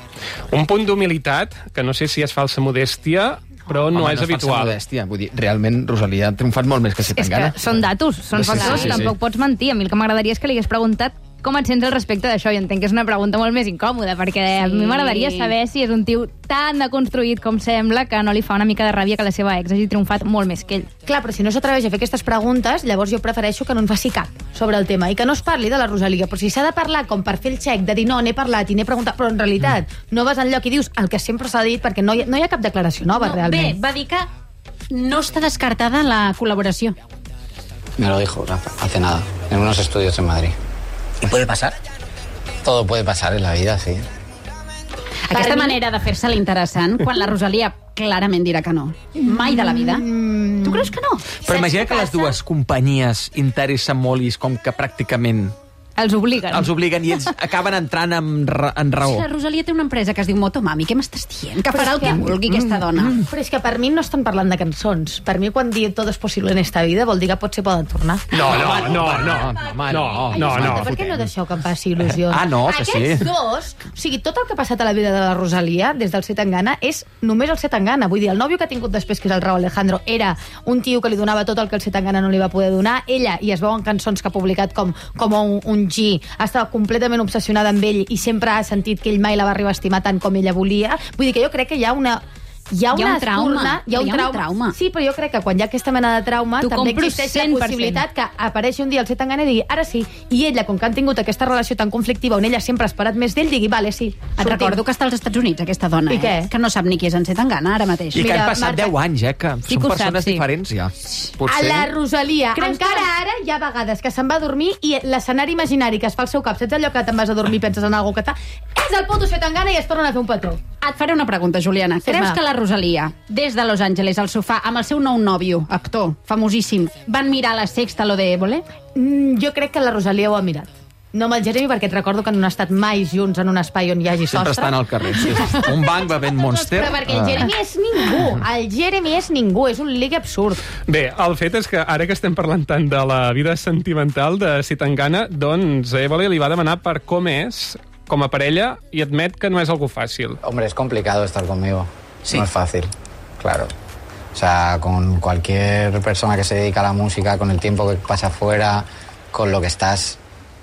Un punt d'humilitat, que no sé si és falsa modèstia, però no Home, és falsa habitual. modèstia. Vull dir, realment Rosalia ha triomfat molt més que És Zetangana. que són datos, són Sí, factors, sí, sí, sí. tampoc pots mentir. A mi el que m'agradaria és que li hagués preguntat com et sents al respecte d'això. Jo entenc que és una pregunta molt més incòmoda, perquè sí. a mi m'agradaria saber si és un tio tan deconstruït com sembla que no li fa una mica de ràbia que la seva ex hagi triomfat molt més que ell. Clar, però si no s'atreveix a fer aquestes preguntes, llavors jo prefereixo que no en faci cap sobre el tema i que no es parli de la Rosalia. Però si s'ha de parlar com per fer el xec, de dir no, n'he parlat i n'he preguntat, però en realitat no vas enlloc i dius el que sempre s'ha dit perquè no hi ha, no hi ha cap declaració nova, No, realment. bé, va dir que no està descartada la col·laboració. Me lo dijo Rafa hace nada, en unos estudios en Madrid. ¿Y puede pasar? Todo puede pasar en la vida, sí. Aquesta manera de fer-se l'interessant, quan la Rosalia clarament dirà que no. Mai de la vida. Tu creus que no? Però imagina que les dues companyies interessen molt i és com que pràcticament Els obliguen. Els obliguen i ells acaben entrant en, ra en raó. La Rosalia té una empresa que es diu Motomami. Què m'estàs dient? Que farà el que vulgui aquesta dona. Mm. Però és que per mi no estan parlant de cançons. Per mi quan diu tot és possible en esta vida vol dir que potser poden tornar. No, no, no, no. No, no, no, no. Per què no deixeu que em faci il·lusió? Ah, no, que sí. Aquests dos, o sigui, tot el que ha passat a la vida de la Rosalia des del Zetangana és només el Zetangana. Vull dir, el nòvio que ha tingut després, que és el Raúl Alejandro, era un tio que li donava tot el que el Zetangana no li va poder donar. Ella, i es veuen cançons que ha publicat com, com un, un G, estava completament obsessionada amb ell i sempre ha sentit que ell mai la va arribar a estimar tant com ella volia. Vull dir que jo crec que hi ha una... Hi ha, Hi ha una un trauma. espurna, hi ha un, Hi ha un trauma. trauma. Sí, però jo crec que quan hi ha aquesta mena de trauma T'ho també compro existeix cent la per cent. possibilitat que apareixi un dia el Zetangana i digui ara sí, i ella, com que han tingut aquesta relació tan conflictiva on ella sempre ha esperat més d'ell, digui vale, sí, Et sortim. recordo que està als Estats Units, aquesta dona, I què? eh? Que no sap ni qui és en Zetangana ara mateix. I que Mira, han passat Marta, deu anys, eh? Que sí són que ho persones saps, sí. diferents, ja. A Potser... la Rosalia, Creus encara que- ara hi ha vegades que se'n va a dormir i l'escenari imaginari que es fa al seu cap, saps allò que te'n vas a dormir i penses en alguna cosa que està, és el puto Zetangana i es tornen a fer un petó. Et faré una pregunta, Juliana. Creus Fes-me. que la Rosalia, des de Los Angeles al sofà, amb el seu nou nòvio, actor, famosíssim, van mirar la Sexta, lo de Évole? Mm, jo crec que la Rosalia ho ha mirat. No amb el Jeremy, perquè et recordo que no han estat mai junts en un espai on hi hagi Sempre sostre. estan al carrer. Sí. Un banc bevent Monster. Però perquè el Jeremy és ningú. El Jeremy és ningú, és un ligue absurd. Bé, el fet és que ara que estem parlant tant de la vida sentimental de Zetangana, doncs Évole li va demanar per com és com a parella i admet que no és algo fàcil. Hombre, es complicado estar conmigo. Sí. No es fácil, claro. O sea, con cualquier persona que se dedica a la música, con el tiempo que pasa fuera, con lo que estás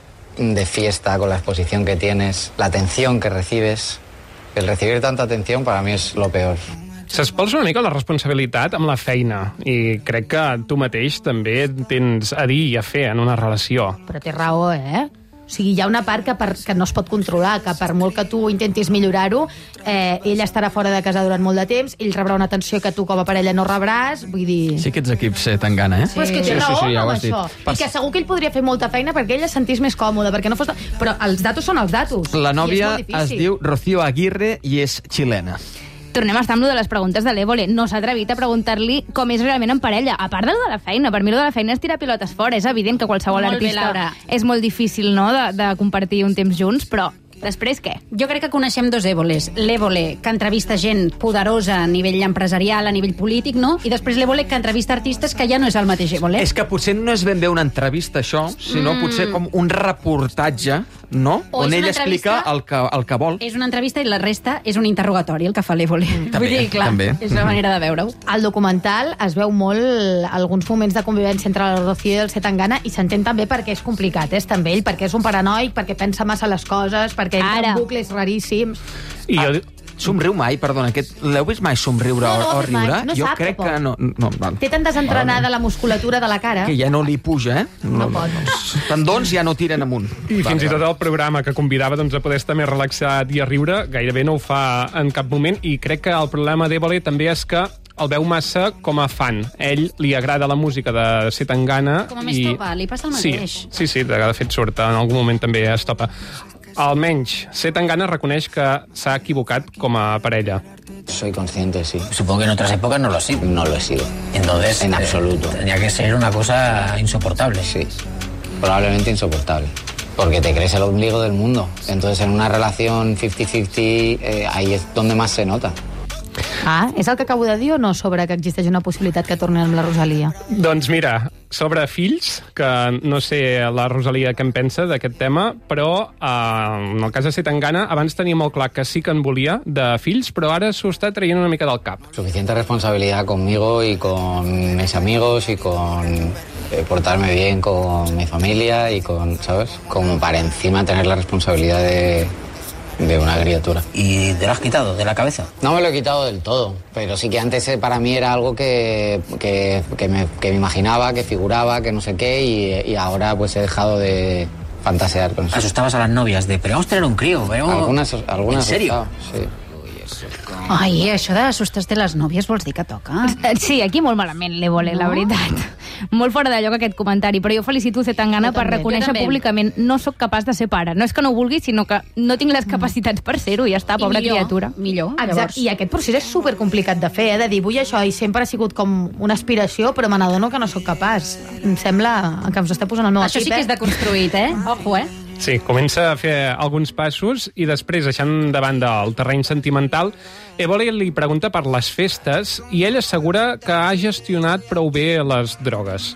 de fiesta, con la exposición que tienes, la atención que recibes. El recibir tanta atención para mí es lo peor. S'espolsa una mica la responsabilitat amb la feina i crec que tu mateix també tens a dir i a fer en una relació. Però té raó, eh? O sigui, hi ha una part que, per, que no es pot controlar, que per molt que tu intentis millorar-ho, eh, ell estarà fora de casa durant molt de temps, ell rebrà una atenció que tu com a parella no rebràs, vull dir... Sí que ets equip Zetangana, eh? Sí. Però és que té sí, raó sí, sí, ja ho amb has dit. això. I que segur que ell podria fer molta feina perquè ella es sentís més còmode, perquè no fos... Però els datos són els datos. La I nòvia és molt es difícil. diu Rocío Aguirre i és xilena. Tornem a estar amb lo de les preguntes de l'Évole. No s'ha atrevit a preguntar-li com és realment en parella. A part de lo de la feina, per mi lo de la feina és tirar pilotes fora. És evident que qualsevol Molt bé, artista Laura. és molt difícil, no?, de, de compartir un temps junts, però després què? Jo crec que coneixem dos Évoles. L'Évole, que entrevista gent poderosa a nivell empresarial, a nivell polític, no? I després l'Évole, que entrevista artistes que ja no és el mateix Évole. És que potser no és ben bé una entrevista, això, sinó Mm. potser com un reportatge, no? O On és ell una explica entrevista- el que, el que vol. És una entrevista i la resta és un interrogatori, el que fa l'Évole. També, Vull dir, clar, també. és la manera de veure-ho. Al documental es veu molt alguns moments de convivència entre la Rocío i el Zetangana i s'entén també perquè és complicat, és també ell, perquè és un paranoic, perquè pensa massa les coses, perquè entra Ara. en bucles raríssims. I jo... Somriu mai, perdona, aquest... l'heu vist mai somriure No, no, o, o ho ha fet mai. riure? No jo sap, crec tampoc. que no... no val. Té tan desentrenada la musculatura de la cara. Que ja no li puja, eh? No pot. Tendons ja no tiren amunt. I Va, fins i va. tot el programa que convidava doncs, a poder estar més relaxat i a riure, gairebé no ho fa en cap moment, i crec que el problema d'Évole també és que el veu massa com a fan. Ell li agrada la música de Zetangana. Com a més i... topa, li passa el sí, mateix. sí, sí, de fet surt, en algun moment també es topa. Almenys, Zetangana reconeix que s'ha equivocat com a parella. Soy consciente, sí. Supongo que en otras épocas no lo ha sido. No lo he sido. Entonces, En eh, absoluto. tenía que ser una cosa insoportable. Sí, probablemente insoportable. Porque te crees el ombligo del mundo. Entonces, en una relación cincuenta cincuenta, eh, ahí es donde más se nota. Ah, és el que acabo de dir o no sobre que existeix una possibilitat que torni amb la Rosalia? Doncs mira, sobre fills, que no sé la Rosalia què en pensa d'aquest tema, però eh, en el cas de Zetangana abans tenia molt clar que sí que en volia de fills, però ara s'ho està traient una mica del cap. Suficiente responsabilidad conmigo y con mis amigos y con eh, portarme bien con mi familia y con, ¿sabes? Como para encima tener la responsabilidad de, de una criatura. ¿Y te lo has quitado de la cabeza? No me lo he quitado del todo, pero sí que antes eh, para mí era algo que, que, que, me, que me imaginaba, que figuraba, que no sé qué, y, y ahora pues he dejado de fantasear con eso. Asustabas a las novias de, pero vamos a tener un crío, pero... Algunas, algunas ¿En serio? asustaba, sí. Ai, això d'assustar-te les nòvies vols dir que toca? Sí, aquí molt malament l'Évole, no? La veritat. Molt fora de lloc aquest comentari, però jo felicito Zetangana Jo per també. reconèixer Jo també. públicament no sóc capaç de ser pare. No és que no ho vulgui, sinó que no tinc les capacitats per ser-ho, ja està, I pobra millor, criatura. Millor, Exacte. llavors. I aquest procés és supercomplicat de fer, eh? De dir, vull això, i sempre ha sigut com una aspiració, però me n'adono que no sóc capaç. Em sembla que em s'està posant el meu Això sí equip, que és eh? deconstruït, eh? Ojo, eh? Sí, comença a fer alguns passos i després, deixant de banda el terreny sentimental, Évole li pregunta per les festes i ell assegura que ha gestionat prou bé les drogues.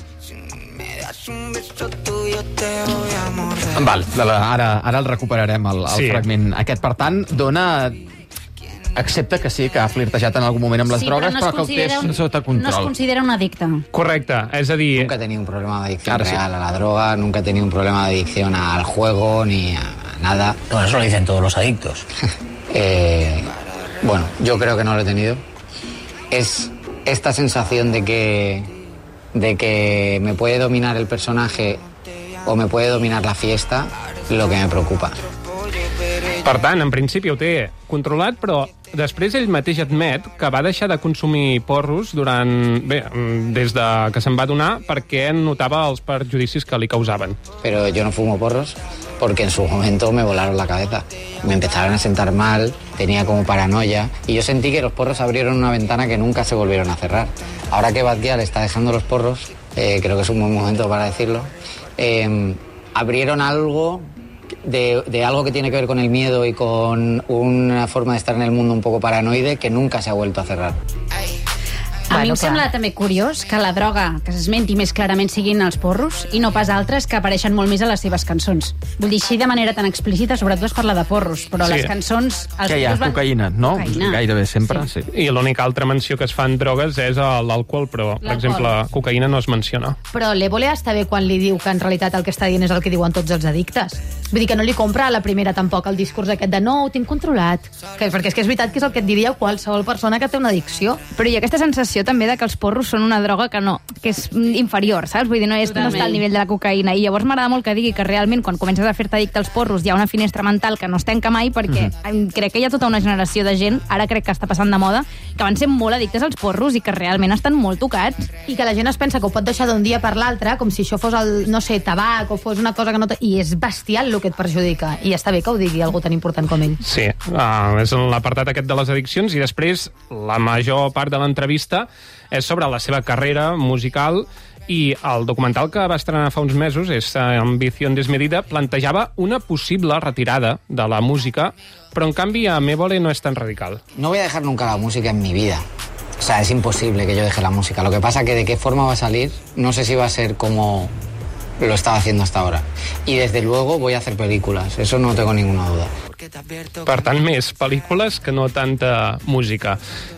Val, ara, ara el recuperarem, el, el Sí. fragment aquest. Per tant, dona... Accepta que sí, que ha flirtejat en algun moment amb les Sí, drogues, però no es però que ho té considera un- sota control. No es considera un addicte. Correcte, és a dir... Nunca he tenido un problema de adicción Claro, sí. real a la droga, nunca he tenido un problema de adicción al juego ni a nada. Bueno, eso lo dicen todos los adictos. Eh, bueno, yo creo que no lo he tenido. Es esta sensación de que, de que me puede dominar el personaje o me puede dominar la fiesta lo que me preocupa. Per tant, en principi ho té controlat, però després ell mateix admet que va deixar de consumir porros durant... Bé, des de que se'n va donar perquè notava els perjudicis que li causaven. Pero yo no fumo porros porque en su momento me volaron la cabeza. Me empezaron a sentar mal, tenía como paranoia y yo sentí que los porros abrieron una ventana que nunca se volvieron a cerrar. Ahora que Badgial está dejando los porros, eh, creo que es un buen momento para decirlo, eh, abrieron algo... De, de algo que tiene que ver con el miedo y con una forma de estar en el mundo un poco paranoide que nunca se ha vuelto a cerrar. A mi Bueno, em sembla també curiós que la droga que s'esmenti més clarament siguin els porros i no pas altres que apareixen molt més a les seves cançons. Vull dir, així de manera tan explícita, sobretot es parla de porros, però Sí. les cançons... Els Que hi ha porros van- cocaïna, no? Cocaïna. Gairebé sempre, sí. I l'única altra menció que es fan drogues és l'alcohol, però, per L'alcohol. exemple, cocaïna no es menciona. Però l'Évole està bé quan li diu que en realitat el que està dient és el que diuen tots els addictes. Vull dir que no li compra a la primera tampoc el discurs aquest de no, ho tinc controlat. Que, perquè és que és veritat que és el que et diria qualsevol persona que té una addicció. Però hi ha aquesta sensació també de que els porros són una droga que no, que és mm, inferior, saps? Vull dir, no, és, no Totalment. està al nivell de la cocaïna. I llavors m'agrada molt que digui que realment quan comences a fer-te addicte als porros hi ha una finestra mental que no es tanca mai perquè mm-hmm. crec que hi ha tota una generació de gent, ara crec que està passant de moda, que van ser molt addictes als porros i que realment estan molt tocats. I que la gent es pensa que ho pot deixar d'un dia per l'altre, com si això fos el, no sé, tabac o fos una cosa que no... Te... I és bestial el que et perjudica. I està bé que ho digui algú tan important com ell. Sí, uh, és l'apartat aquest de les addiccions i després la major part de l'entrevista és sobre la seva carrera musical i el documental que va estrenar fa uns mesos, és Ambición Desmedida, plantejava una possible retirada de la música, però en canvi a Évole no és tan radical. No voy a dejar nunca la música en mi vida. O sea, es imposible que yo deje la música. Lo que pasa que de qué forma va a salir, no sé si va a ser como lo estaba haciendo hasta ahora. Y desde luego voy a hacer películas, eso no tengo ninguna duda. Per tant, més pel·lícules que no tanta música.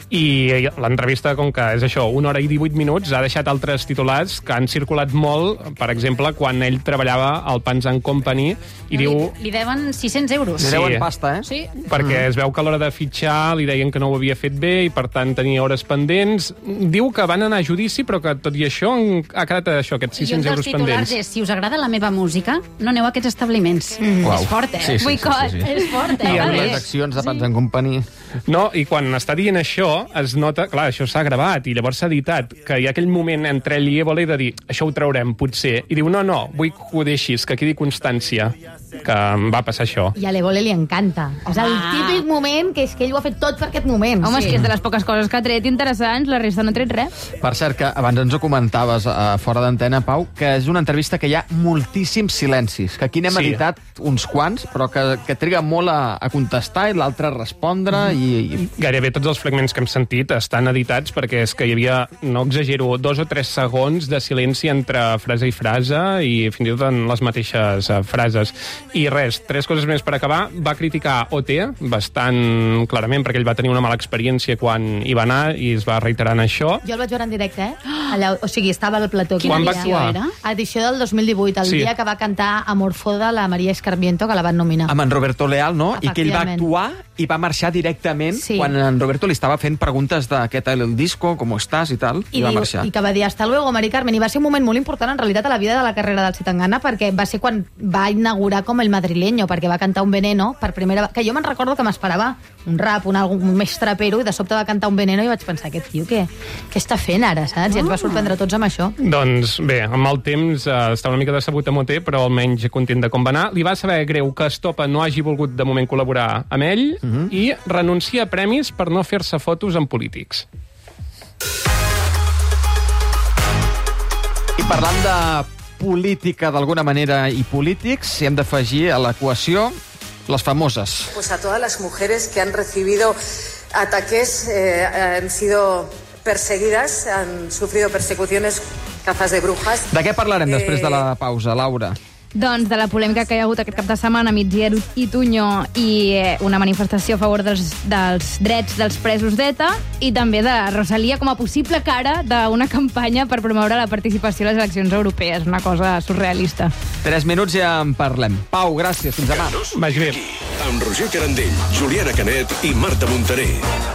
I l'entrevista, com que és això, una hora i divuit minuts, ha deixat altres titulars que han circulat molt, per exemple, quan ell treballava al Pans and Company i diu... Li, li deuen sis-cents euros. Li deuen pasta, eh? Sí. Perquè es veu que a l'hora de fitxar li deien que no ho havia fet bé i, per tant, tenia hores pendents. Diu que van anar a judici, però que tot i això ha quedat això, aquests I un sis-cents dels euros titulars pendents. és, si us agrada la meva música, no aneu a aquests establiments. Mm. Uau. És fort, eh? Sí, sí, sí, Boicot, sí, sí. és fort, eh? I a Vale. més- Les accions de Pans and Company... No, i quan està dient això, es nota, clar, això s'ha gravat i llavors s'ha editat, que hi ha aquell moment entre ell i Évole de dir, això ho traurem, potser, i diu, no, no, vull que ho deixis, que quedi constància que em va passar això. I a l'Evole li encanta. És el típic moment que és que ell ho ha fet tot per aquest moment. Home, sí. És que és de les poques coses que ha tret interessants, la resta no ha tret res. Per cert, que abans ens ho comentaves uh, fora d'antena, Pau, que és una entrevista que hi ha moltíssims silencis, que aquí n'hem Sí. editat uns quants, però que, que triga molt a, a contestar i l'altre a respondre i, i... Gairebé tots els fragments que hem sentit estan editats perquè és que hi havia, no exagero, dos o tres segons de silenci entre frase i frase i fins i tot en les mateixes uh, frases. I res, tres coses més per acabar. Va criticar O T bastant clarament perquè ell va tenir una mala experiència quan hi va anar i es va reiterar en això. Jo el vaig veure en directe, eh? Allà, o sigui, estava al plató. Quina Quan edició dia era? Edició del dos mil divuit, el Sí. dia que va cantar Amorfo de la Maria Escarmiento, que la van nominar. amb en Roberto Leal, no? I que ell va Efectivament. actuar i va marxar directament Sí. quan en Roberto li estava fent preguntes de què tal el disco, com estàs i tal, i, I, va diu, marxar. I que va dir hasta luego, Mari Carmen. I va ser un moment molt important, en realitat, a la vida de la carrera del Zetangana, perquè va ser quan va inaugurar com el madrileño, perquè va cantar un veneno per primera vegada. Que jo me'n recordo que m'esperava un rap, un, un més trapero, i de sobte va cantar un veneno i vaig pensar, aquest tio, què, què està fent ara, saps? I ens va sorprendre a tots amb això. Doncs bé, amb el temps eh, està una mica decebut amb O T, però almenys content de com va anar. Li va saber greu que Estopa no hagi volgut de moment col·laborar amb ell uh -huh. i renuncia a premis per no fer-se fotos amb polítics. I parlant de política d'alguna manera i polítics, si hem d'afegir a l'equació les famoses. Pues a todas las mujeres que han recibido ataques, eh, han sido perseguidas, han sufrido persecuciones, cazas de brujas. De què parlarem Eh, després de la pausa, Laura? Doncs de la polèmica que hi ha hagut aquest cap de setmana a Mitzier i Tuño i eh, una manifestació a favor dels, dels drets dels presos d'ETA i també de Rosalía com a possible cara d'una campanya per promoure la participació a les eleccions europees. Una cosa surrealista. Tres minuts i ja en parlem. Pau, gràcies. Fins demà. Vagi bé. Amb Roger Carandell, Juliana Canet i Marta Montaner.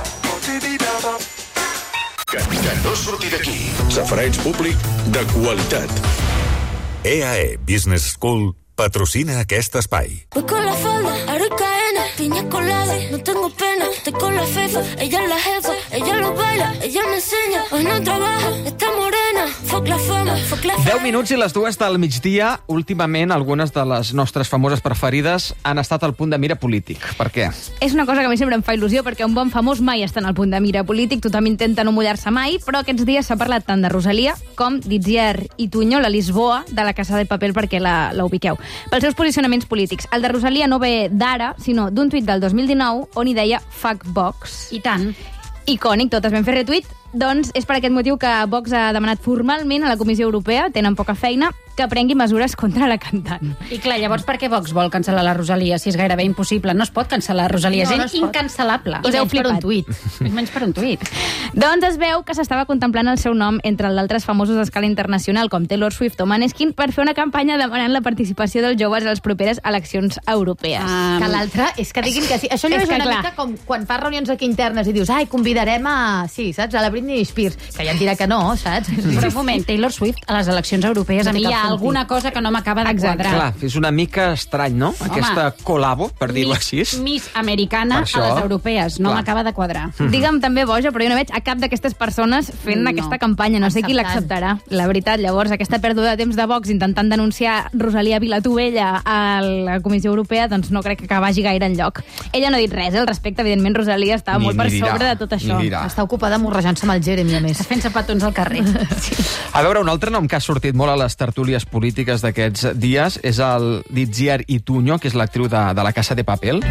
Que, que no surti d'aquí. Safareig públic de qualitat. E A E Business School patrocina aquest espai. Voy con la falda, aro y cadena, piña colada, no tengo pena, estoy con la fefa, ella es la jefa, ella lo baila, ella me enseña, hoy no trabaja, está morena, fuck la fama, fuck la deu minuts i les dues del migdia. Últimament, algunes de les nostres famoses preferides han estat al punt de mira polític. Per què? És una cosa que a mi sempre em fa il·lusió perquè un bon famós mai està en el punt de mira polític, tothom intenta no mullar-se mai, però aquests dies s'ha parlat tant de Rosalía com d'Itziar i Tuño, la Lisboa de la Casa de Papel, perquè la, la ubiqueu. Pels seus posicionaments polítics. El de Rosalía no ve d'ara, sinó d'un tuit del dos mil dinou on hi deia fuck Vox. I tant. Icònic, totes vam fer retuit. Doncs és per aquest motiu que Vox ha demanat formalment a la Comissió Europea, tenen poca feina, que prengui mesures contra la cantant. I clar, llavors per què Vox vol cancel·lar la Rosalía si és gairebé impossible? No es pot cancel·lar la Rosalía, No, és no es pot. incancel·lable. I menys per un tuit. I menys per un tuit. Doncs es veu que s'estava contemplant el seu nom entre d'altres famosos d'escala internacional com Taylor Swift o Maneskin per fer una campanya demanant la participació dels joves a les properes eleccions europees. Um, que l'altre és que diguin que sí. Això allò és és, que, una clar. mica com quan fas reunions aquí internes i dius ai, convidarem a... Sí, saps? A la Britney Spears. Que ja em dirà que no, saps? Però un moment, Taylor Swift a les eleccions europees, No a té mi hi cap ha sentit. alguna cosa que no m'acaba de quadrar. Clar, és una mica estrany, no? Home. Aquesta col·labo, per dir-ho Miss, així. Miss Americana Per això, a les europees, no clar. m'acaba de quadrar. Digue'm també boja, però jo no veig a cap d'aquestes persones fent No. aquesta campanya. No sé qui l'acceptarà. La veritat, llavors, aquesta pèrdua de temps de Vox intentant denunciar Rosalía Vilatovella a la Comissió Europea, doncs no crec que vagi gaire enlloc. Ella no ha dit res, eh, al respecte. Evidentment, Rosalía estava Ni- molt per ni dirà, sobre de tot això. ni dirà. Està ocupada morrejant-se amb el Jeremy, a més. Està fent zapatons al carrer. A veure, un altre nom que ha sortit molt a les tertúlies polítiques d'aquests dies és el d'Itziar i Tuño, que és l'actriu de, de la Casa de Papel.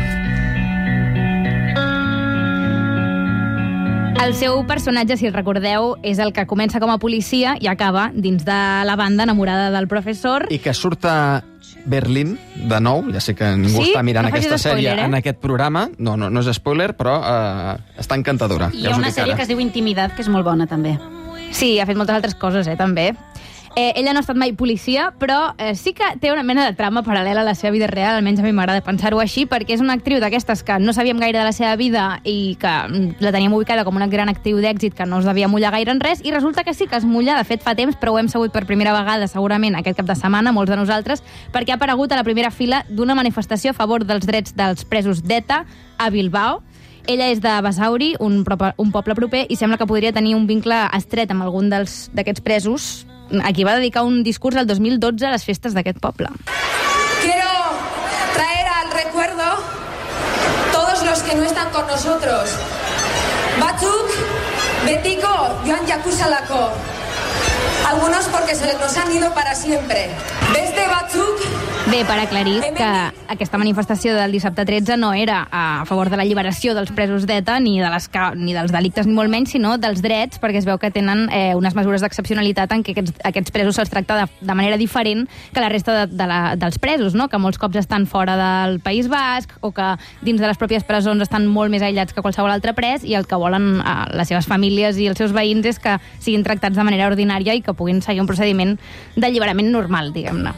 El seu personatge, si el recordeu, és el que comença com a policia i acaba dins de la banda enamorada del professor. I que surt a Berlín, de nou. Ja sé que ningú Sí? està mirant No facis aquesta sèrie spoiler, eh? en aquest programa. No, no, no és spoiler, però eh, està encantadora. I hi ja ha us ho una dic sèrie ara. que es diu Intimidat, que és molt bona, també. Sí, ha fet moltes altres coses, eh, també. Eh, ella no ha estat mai policia, però eh, sí que té una mena de trama paral·lela a la seva vida real, almenys a mi m'agrada pensar-ho així, perquè és una actriu d'aquestes que no sabíem gaire de la seva vida i que mm, la teníem ubicada com una gran actriu d'èxit que no es devia mullar gaire en res, i resulta que sí que es mulla, de fet fa temps, però ho hem sabut per primera vegada segurament aquest cap de setmana, molts de nosaltres, perquè ha aparegut a la primera fila d'una manifestació a favor dels drets dels presos d'ETA a Bilbao. Ella és de Basauri, un, prope, un poble proper, i sembla que podria tenir un vincle estret amb algun dels- d'aquests presos, a qui va dedicar un discurs el dos mil dotze a les festes d'aquest poble. Quiero traer al recuerdo todos los que no están con nosotros. Batzuk, Betiko, Joan Jakusalako. Algunos porque se nos han ido para siempre. Beste batzuk... Bé, per aclarir que aquesta manifestació del dissabte tretze no era a favor de la alliberació dels presos d'ETA ni, de les, ca- ni dels delictes ni molt menys, sinó dels drets, perquè es veu que tenen eh, unes mesures d'excepcionalitat en què aquests, aquests presos se'ls tracta de, de manera diferent que la resta de, de la, dels presos, no? Que molts cops estan fora del País Basc o que dins de les pròpies presons estan molt més aïllats que qualsevol altre pres, i el que volen eh, les seves famílies i els seus veïns és que siguin tractats de manera ordinària i que puguin seguir un procediment d'alliberament normal, diguem-ne.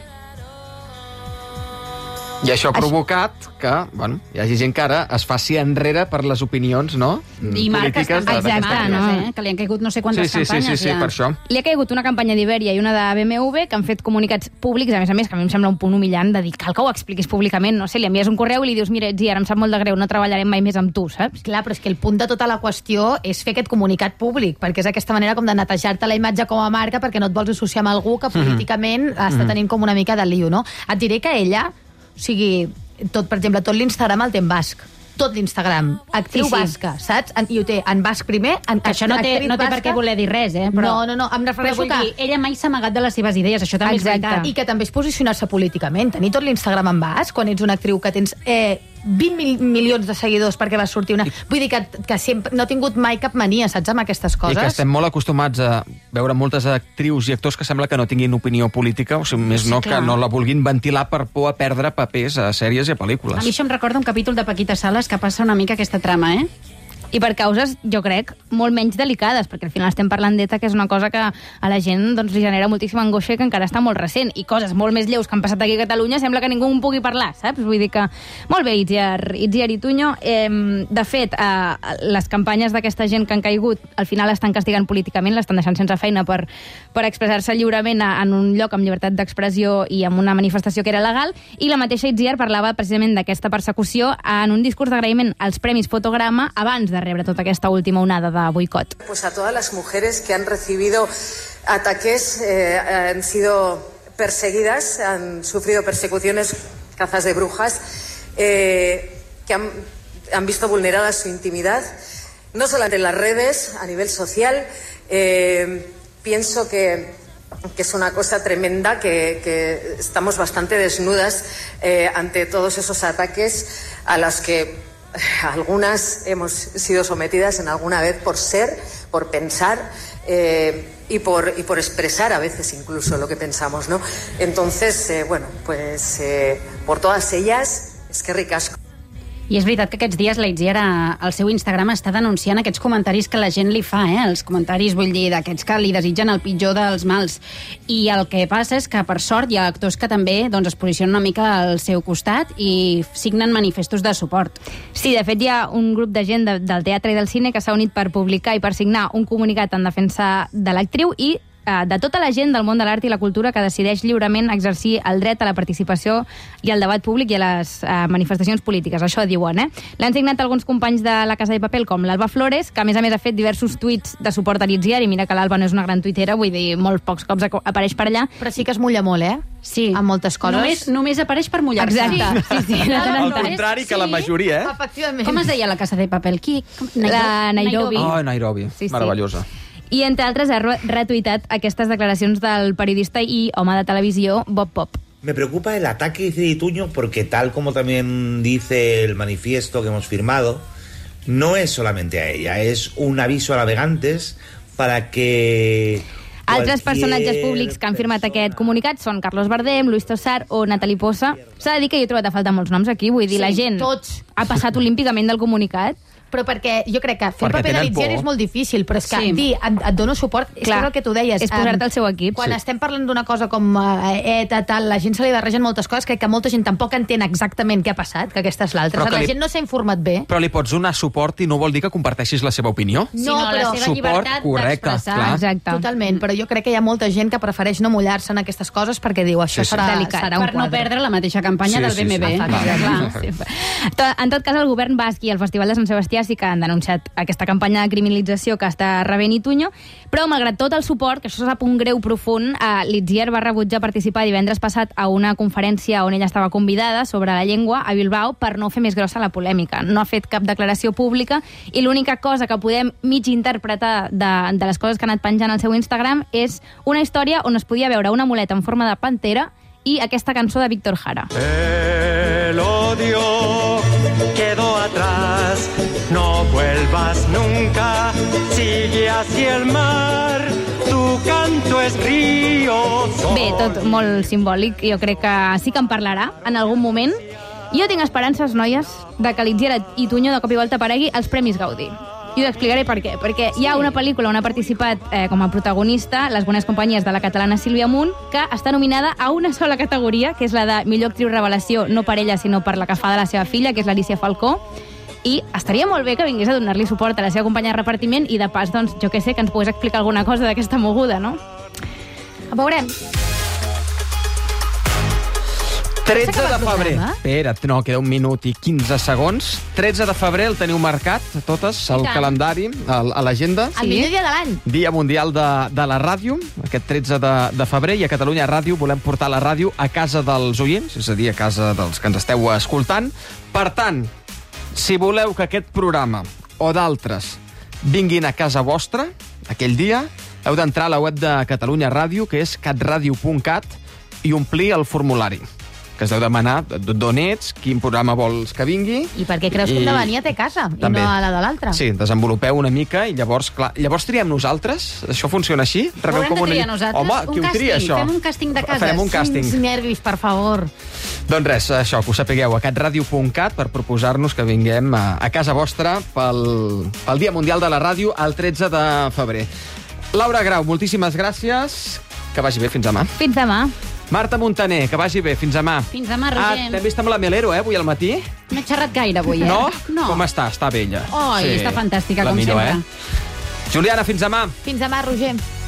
I això ha provocat que, bueno, hi hagi gent que ara es faci enrere per les opinions, no? I marques polítiques de- campanyes, d'aquesta marques, gent. eh? Que li han caigut no sé quantes Sí, sí, sí, campanyes sí, sí, ja. per això. Li ha caigut una campanya d'Iberia i una de B M W que han fet comunicats públics, a més a més, que a mi em sembla un punt humillant de dir, cal que ho expliquis públicament, no sé, li envies un correu i li dius, mira, Etzi, ara em sap molt de greu, no treballarem mai més amb tu, saps? Clar, però és que el punt de tota la qüestió és fer aquest comunicat públic, perquè és aquesta manera com de netejar-te la imatge com a marca perquè no et vols associar amb algú que políticament està Mhm. tenint com una mica de lío, no? Et diré que ella, o sigui, tot, per exemple, tot l'Instagram el té en basc. tot l'Instagram. Actriu Sí, sí. basca, saps? En- I ho té en basc primer, en Que això no té, actriu no té per basca. què voler dir res, eh? Però, No, no, no, em però refereixo vull que... dir, ella mai s'ha amagat de les seves idees, això també Exacte. és veritat. I que també és posicionar-se políticament. Tenir tot l'Instagram en basc, quan ets una actriu que tens eh, vint mil milions de seguidors perquè vas sortir una... Vull dir que, que sempre no ha tingut mai cap mania, saps, amb aquestes coses. I que estem molt acostumats a veure moltes actrius i actors que sembla que no tinguin opinió política, o sigui, més Sí, no clar. que no la vulguin ventilar per por a perdre papers a sèries i a pel·lícules. A mi això em recorda un capítol de Paquita Salas que passa una mica aquesta trama, eh? I per causes, jo crec, molt menys delicades, perquè al final estem parlant d'ETA, que és una cosa que a la gent doncs, li genera moltíssima angoixa i que encara està molt recent. I coses molt més lleus que han passat aquí a Catalunya sembla que ningú en pugui parlar, saps? Vull dir que... Molt bé, Itziar, Itziar Ituño. Eh, de fet, eh, les campanyes d'aquesta gent que han caigut al final estan castigant políticament, l'estan deixant sense feina per, per expressar-se lliurement a, en un lloc amb llibertat d'expressió i amb una manifestació que era legal, i la mateixa Itziar parlava precisament d'aquesta persecució en un discurs d'agraïment als Premis Fotograma abans de rebre tota aquesta última onada de boicot. Pues a todas las mujeres que han recibido ataques, eh, han sido perseguidas, han sufrido persecuciones, cazas de brujas, eh, que han, han visto vulnerada su intimidad, no solamente en las redes, a nivel social. Eh, pienso que, que es una cosa tremenda, que, que estamos bastante desnudas eh, ante todos esos ataques a los que algunas hemos sido sometidas en alguna vez por ser, por pensar eh, y, por, y por expresar a veces incluso lo que pensamos, ¿no? Entonces, eh, bueno, pues eh, por todas ellas, es que ricasco. I és veritat que aquests dies la Itziar al seu Instagram està denunciant aquests comentaris que la gent li fa, eh? Els comentaris, vull dir, d'aquests que li desitgen el pitjor dels mals. I el que passa és que, per sort, hi ha actors que també doncs, es posicionen una mica al seu costat i signen manifestos de suport. Sí, de fet hi ha un grup de gent de, del teatre i del cine que s'ha unit per publicar i per signar un comunicat en defensa de l'actriu i eh, de tota la gent del món de l'art i la cultura que decideix lliurement exercir el dret a la participació i al debat públic i a les eh, manifestacions polítiques. Això diuen, eh? L'han signat alguns companys de la Casa de Papel, com l'Alba Flores, que a més a més ha fet diversos tuits de suport a l'Itziar, i mira que l'Alba no és una gran tuitera, vull dir, molt pocs cops apareix per allà. Però sí que es mulla molt, eh? Sí. Amb moltes coses. Només, només apareix per mullar-se. Exacte. Sí, sí. sí. Al contrari que la majoria, eh? Efectivament. Com es deia la Casa de Papel? Qui? La Nairobi. Oh, Nairobi. Sí, sí. Meravellosa. I, entre altres, ha re- retuitat aquestes declaracions del periodista i home de televisió Bob Pop. Me preocupa el ataque de Ituño porque, tal como también dice el manifiesto que hemos firmado, no es solamente a ella, es un aviso a navegantes para que... Altres cualquier... personatges públics que han firmat aquest comunicat són Carlos Bardem, Luis Tosar o Natalie Poza. S'ha de dir que jo he trobat a faltar molts noms aquí, vull dir, Sí, la gent tots. ha passat olímpicament del comunicat. Però perquè jo crec que fer el Perquè paper de tenen l'Itziar por. és molt difícil, però és que Sí. dir, et, et dono suport, és Clar, que és el que tu deies. és posar-te em, al seu equip. Quan Sí. estem parlant d'una cosa com eh, ETA, tal, la gent se li barregen moltes coses, crec que molta gent tampoc entén exactament què ha passat, que aquesta és l'altra. Però La que li- gent no s'ha informat bé. Però li pots donar suport i no vol dir que comparteixis la seva opinió? No, sinó però- la seva Suport, llibertat correcte, d'expressar. clar. Exacte. Totalment, però jo crec que hi ha molta gent que prefereix no mullar-se en aquestes coses perquè diu això Sí, sí. serà, Delicat. serà un Per no quadre. perdre la mateixa campanya Sí, del sí, B M W. sí. Clar. Sí. To- En tot cas, el govern basc i el Festival de Sant Sebastià sí que han denunciat aquesta campanya de criminalització que està rebent Ituño, però malgrat tot el suport, que això sap un greu profund, eh, l'Itziar va rebutjar participar divendres passat a una conferència on ella estava convidada sobre la llengua a Bilbao per no fer més grossa la polèmica. No ha fet cap declaració pública i l'única cosa que podem mig interpretar de, de les coses que ha anat penjant al seu Instagram és una història on es podia veure una muleta en forma de pantera i aquesta cançó de Víctor Jara. El odio quedó atrás, no vuelvas nunca, sigue hacia el mar, tu canto es río. Sol. Bé, tot molt simbòlic, jo crec que sí que en parlarà en algun moment. Jo tinc esperances, noies, de que l'Itziar Ituño de cop i volta aparegui als Premis Gaudí. I us explicaré per què. Perquè hi ha una pel·lícula on ha participat eh, com a protagonista Les bones companyies de la catalana Sílvia Munt, que està nominada a una sola categoria, que és la de millor actriu revelació, no per ella, sinó per la que fa de la seva filla, que és l'Alicia Falcó. I estaria molt bé que vingués a donar-li suport a la seva companya de repartiment i, de pas, doncs, jo què sé, que ens pogués explicar alguna cosa d'aquesta moguda, no? Ho veurem. tretze S'ha de acabat el febrer. programa? Espera't, no, queda un minut i quinze segons. tretze de febrer el teniu marcat, totes, al tant. calendari, al- a l'agenda. El millor dia de l'any. Dia Mundial de, de la Ràdio, aquest tretze de, de febrer, i a Catalunya Ràdio volem portar la ràdio a casa dels oients, és a dir, a casa dels que ens esteu escoltant. Per tant, Si voleu que aquest programa o d'altres vinguin a casa vostra, aquell dia, heu d'entrar a la web de Catalunya Ràdio, que és catradio punt cat, i omplir el formulari, que es deu demanar d'on ets, quin programa vols que vingui. I per què creus que hem de venir a té casa També. i no a la de l'altre? Sí, desenvolupeu una mica i llavors, clar, llavors triem nosaltres? Això funciona així? Rebeu com una... nosaltres? Home, un qui ho tria, càsting. això? Fem un càsting de cases. Farem un càsting. Quins nervis, per favor. Doncs res, això, que ho sapigueu, a catradio punt cat per proposar-nos que vinguem a, a casa vostra pel, pel Dia Mundial de la Ràdio el tretze de febrer. Laura Grau, moltíssimes gràcies. Que vagi bé, fins demà. Fins demà. Marta Montaner, que vagi bé, fins demà. Fins demà, Roger. Ah, t'hem vist amb la Melero, eh, avui al matí? No he xerrat gaire avui, eh? No? No. Com està? Està bella. Oi, està fantàstica, la com millor, sempre. Eh? Juliana, fins demà. Fins demà, Roger.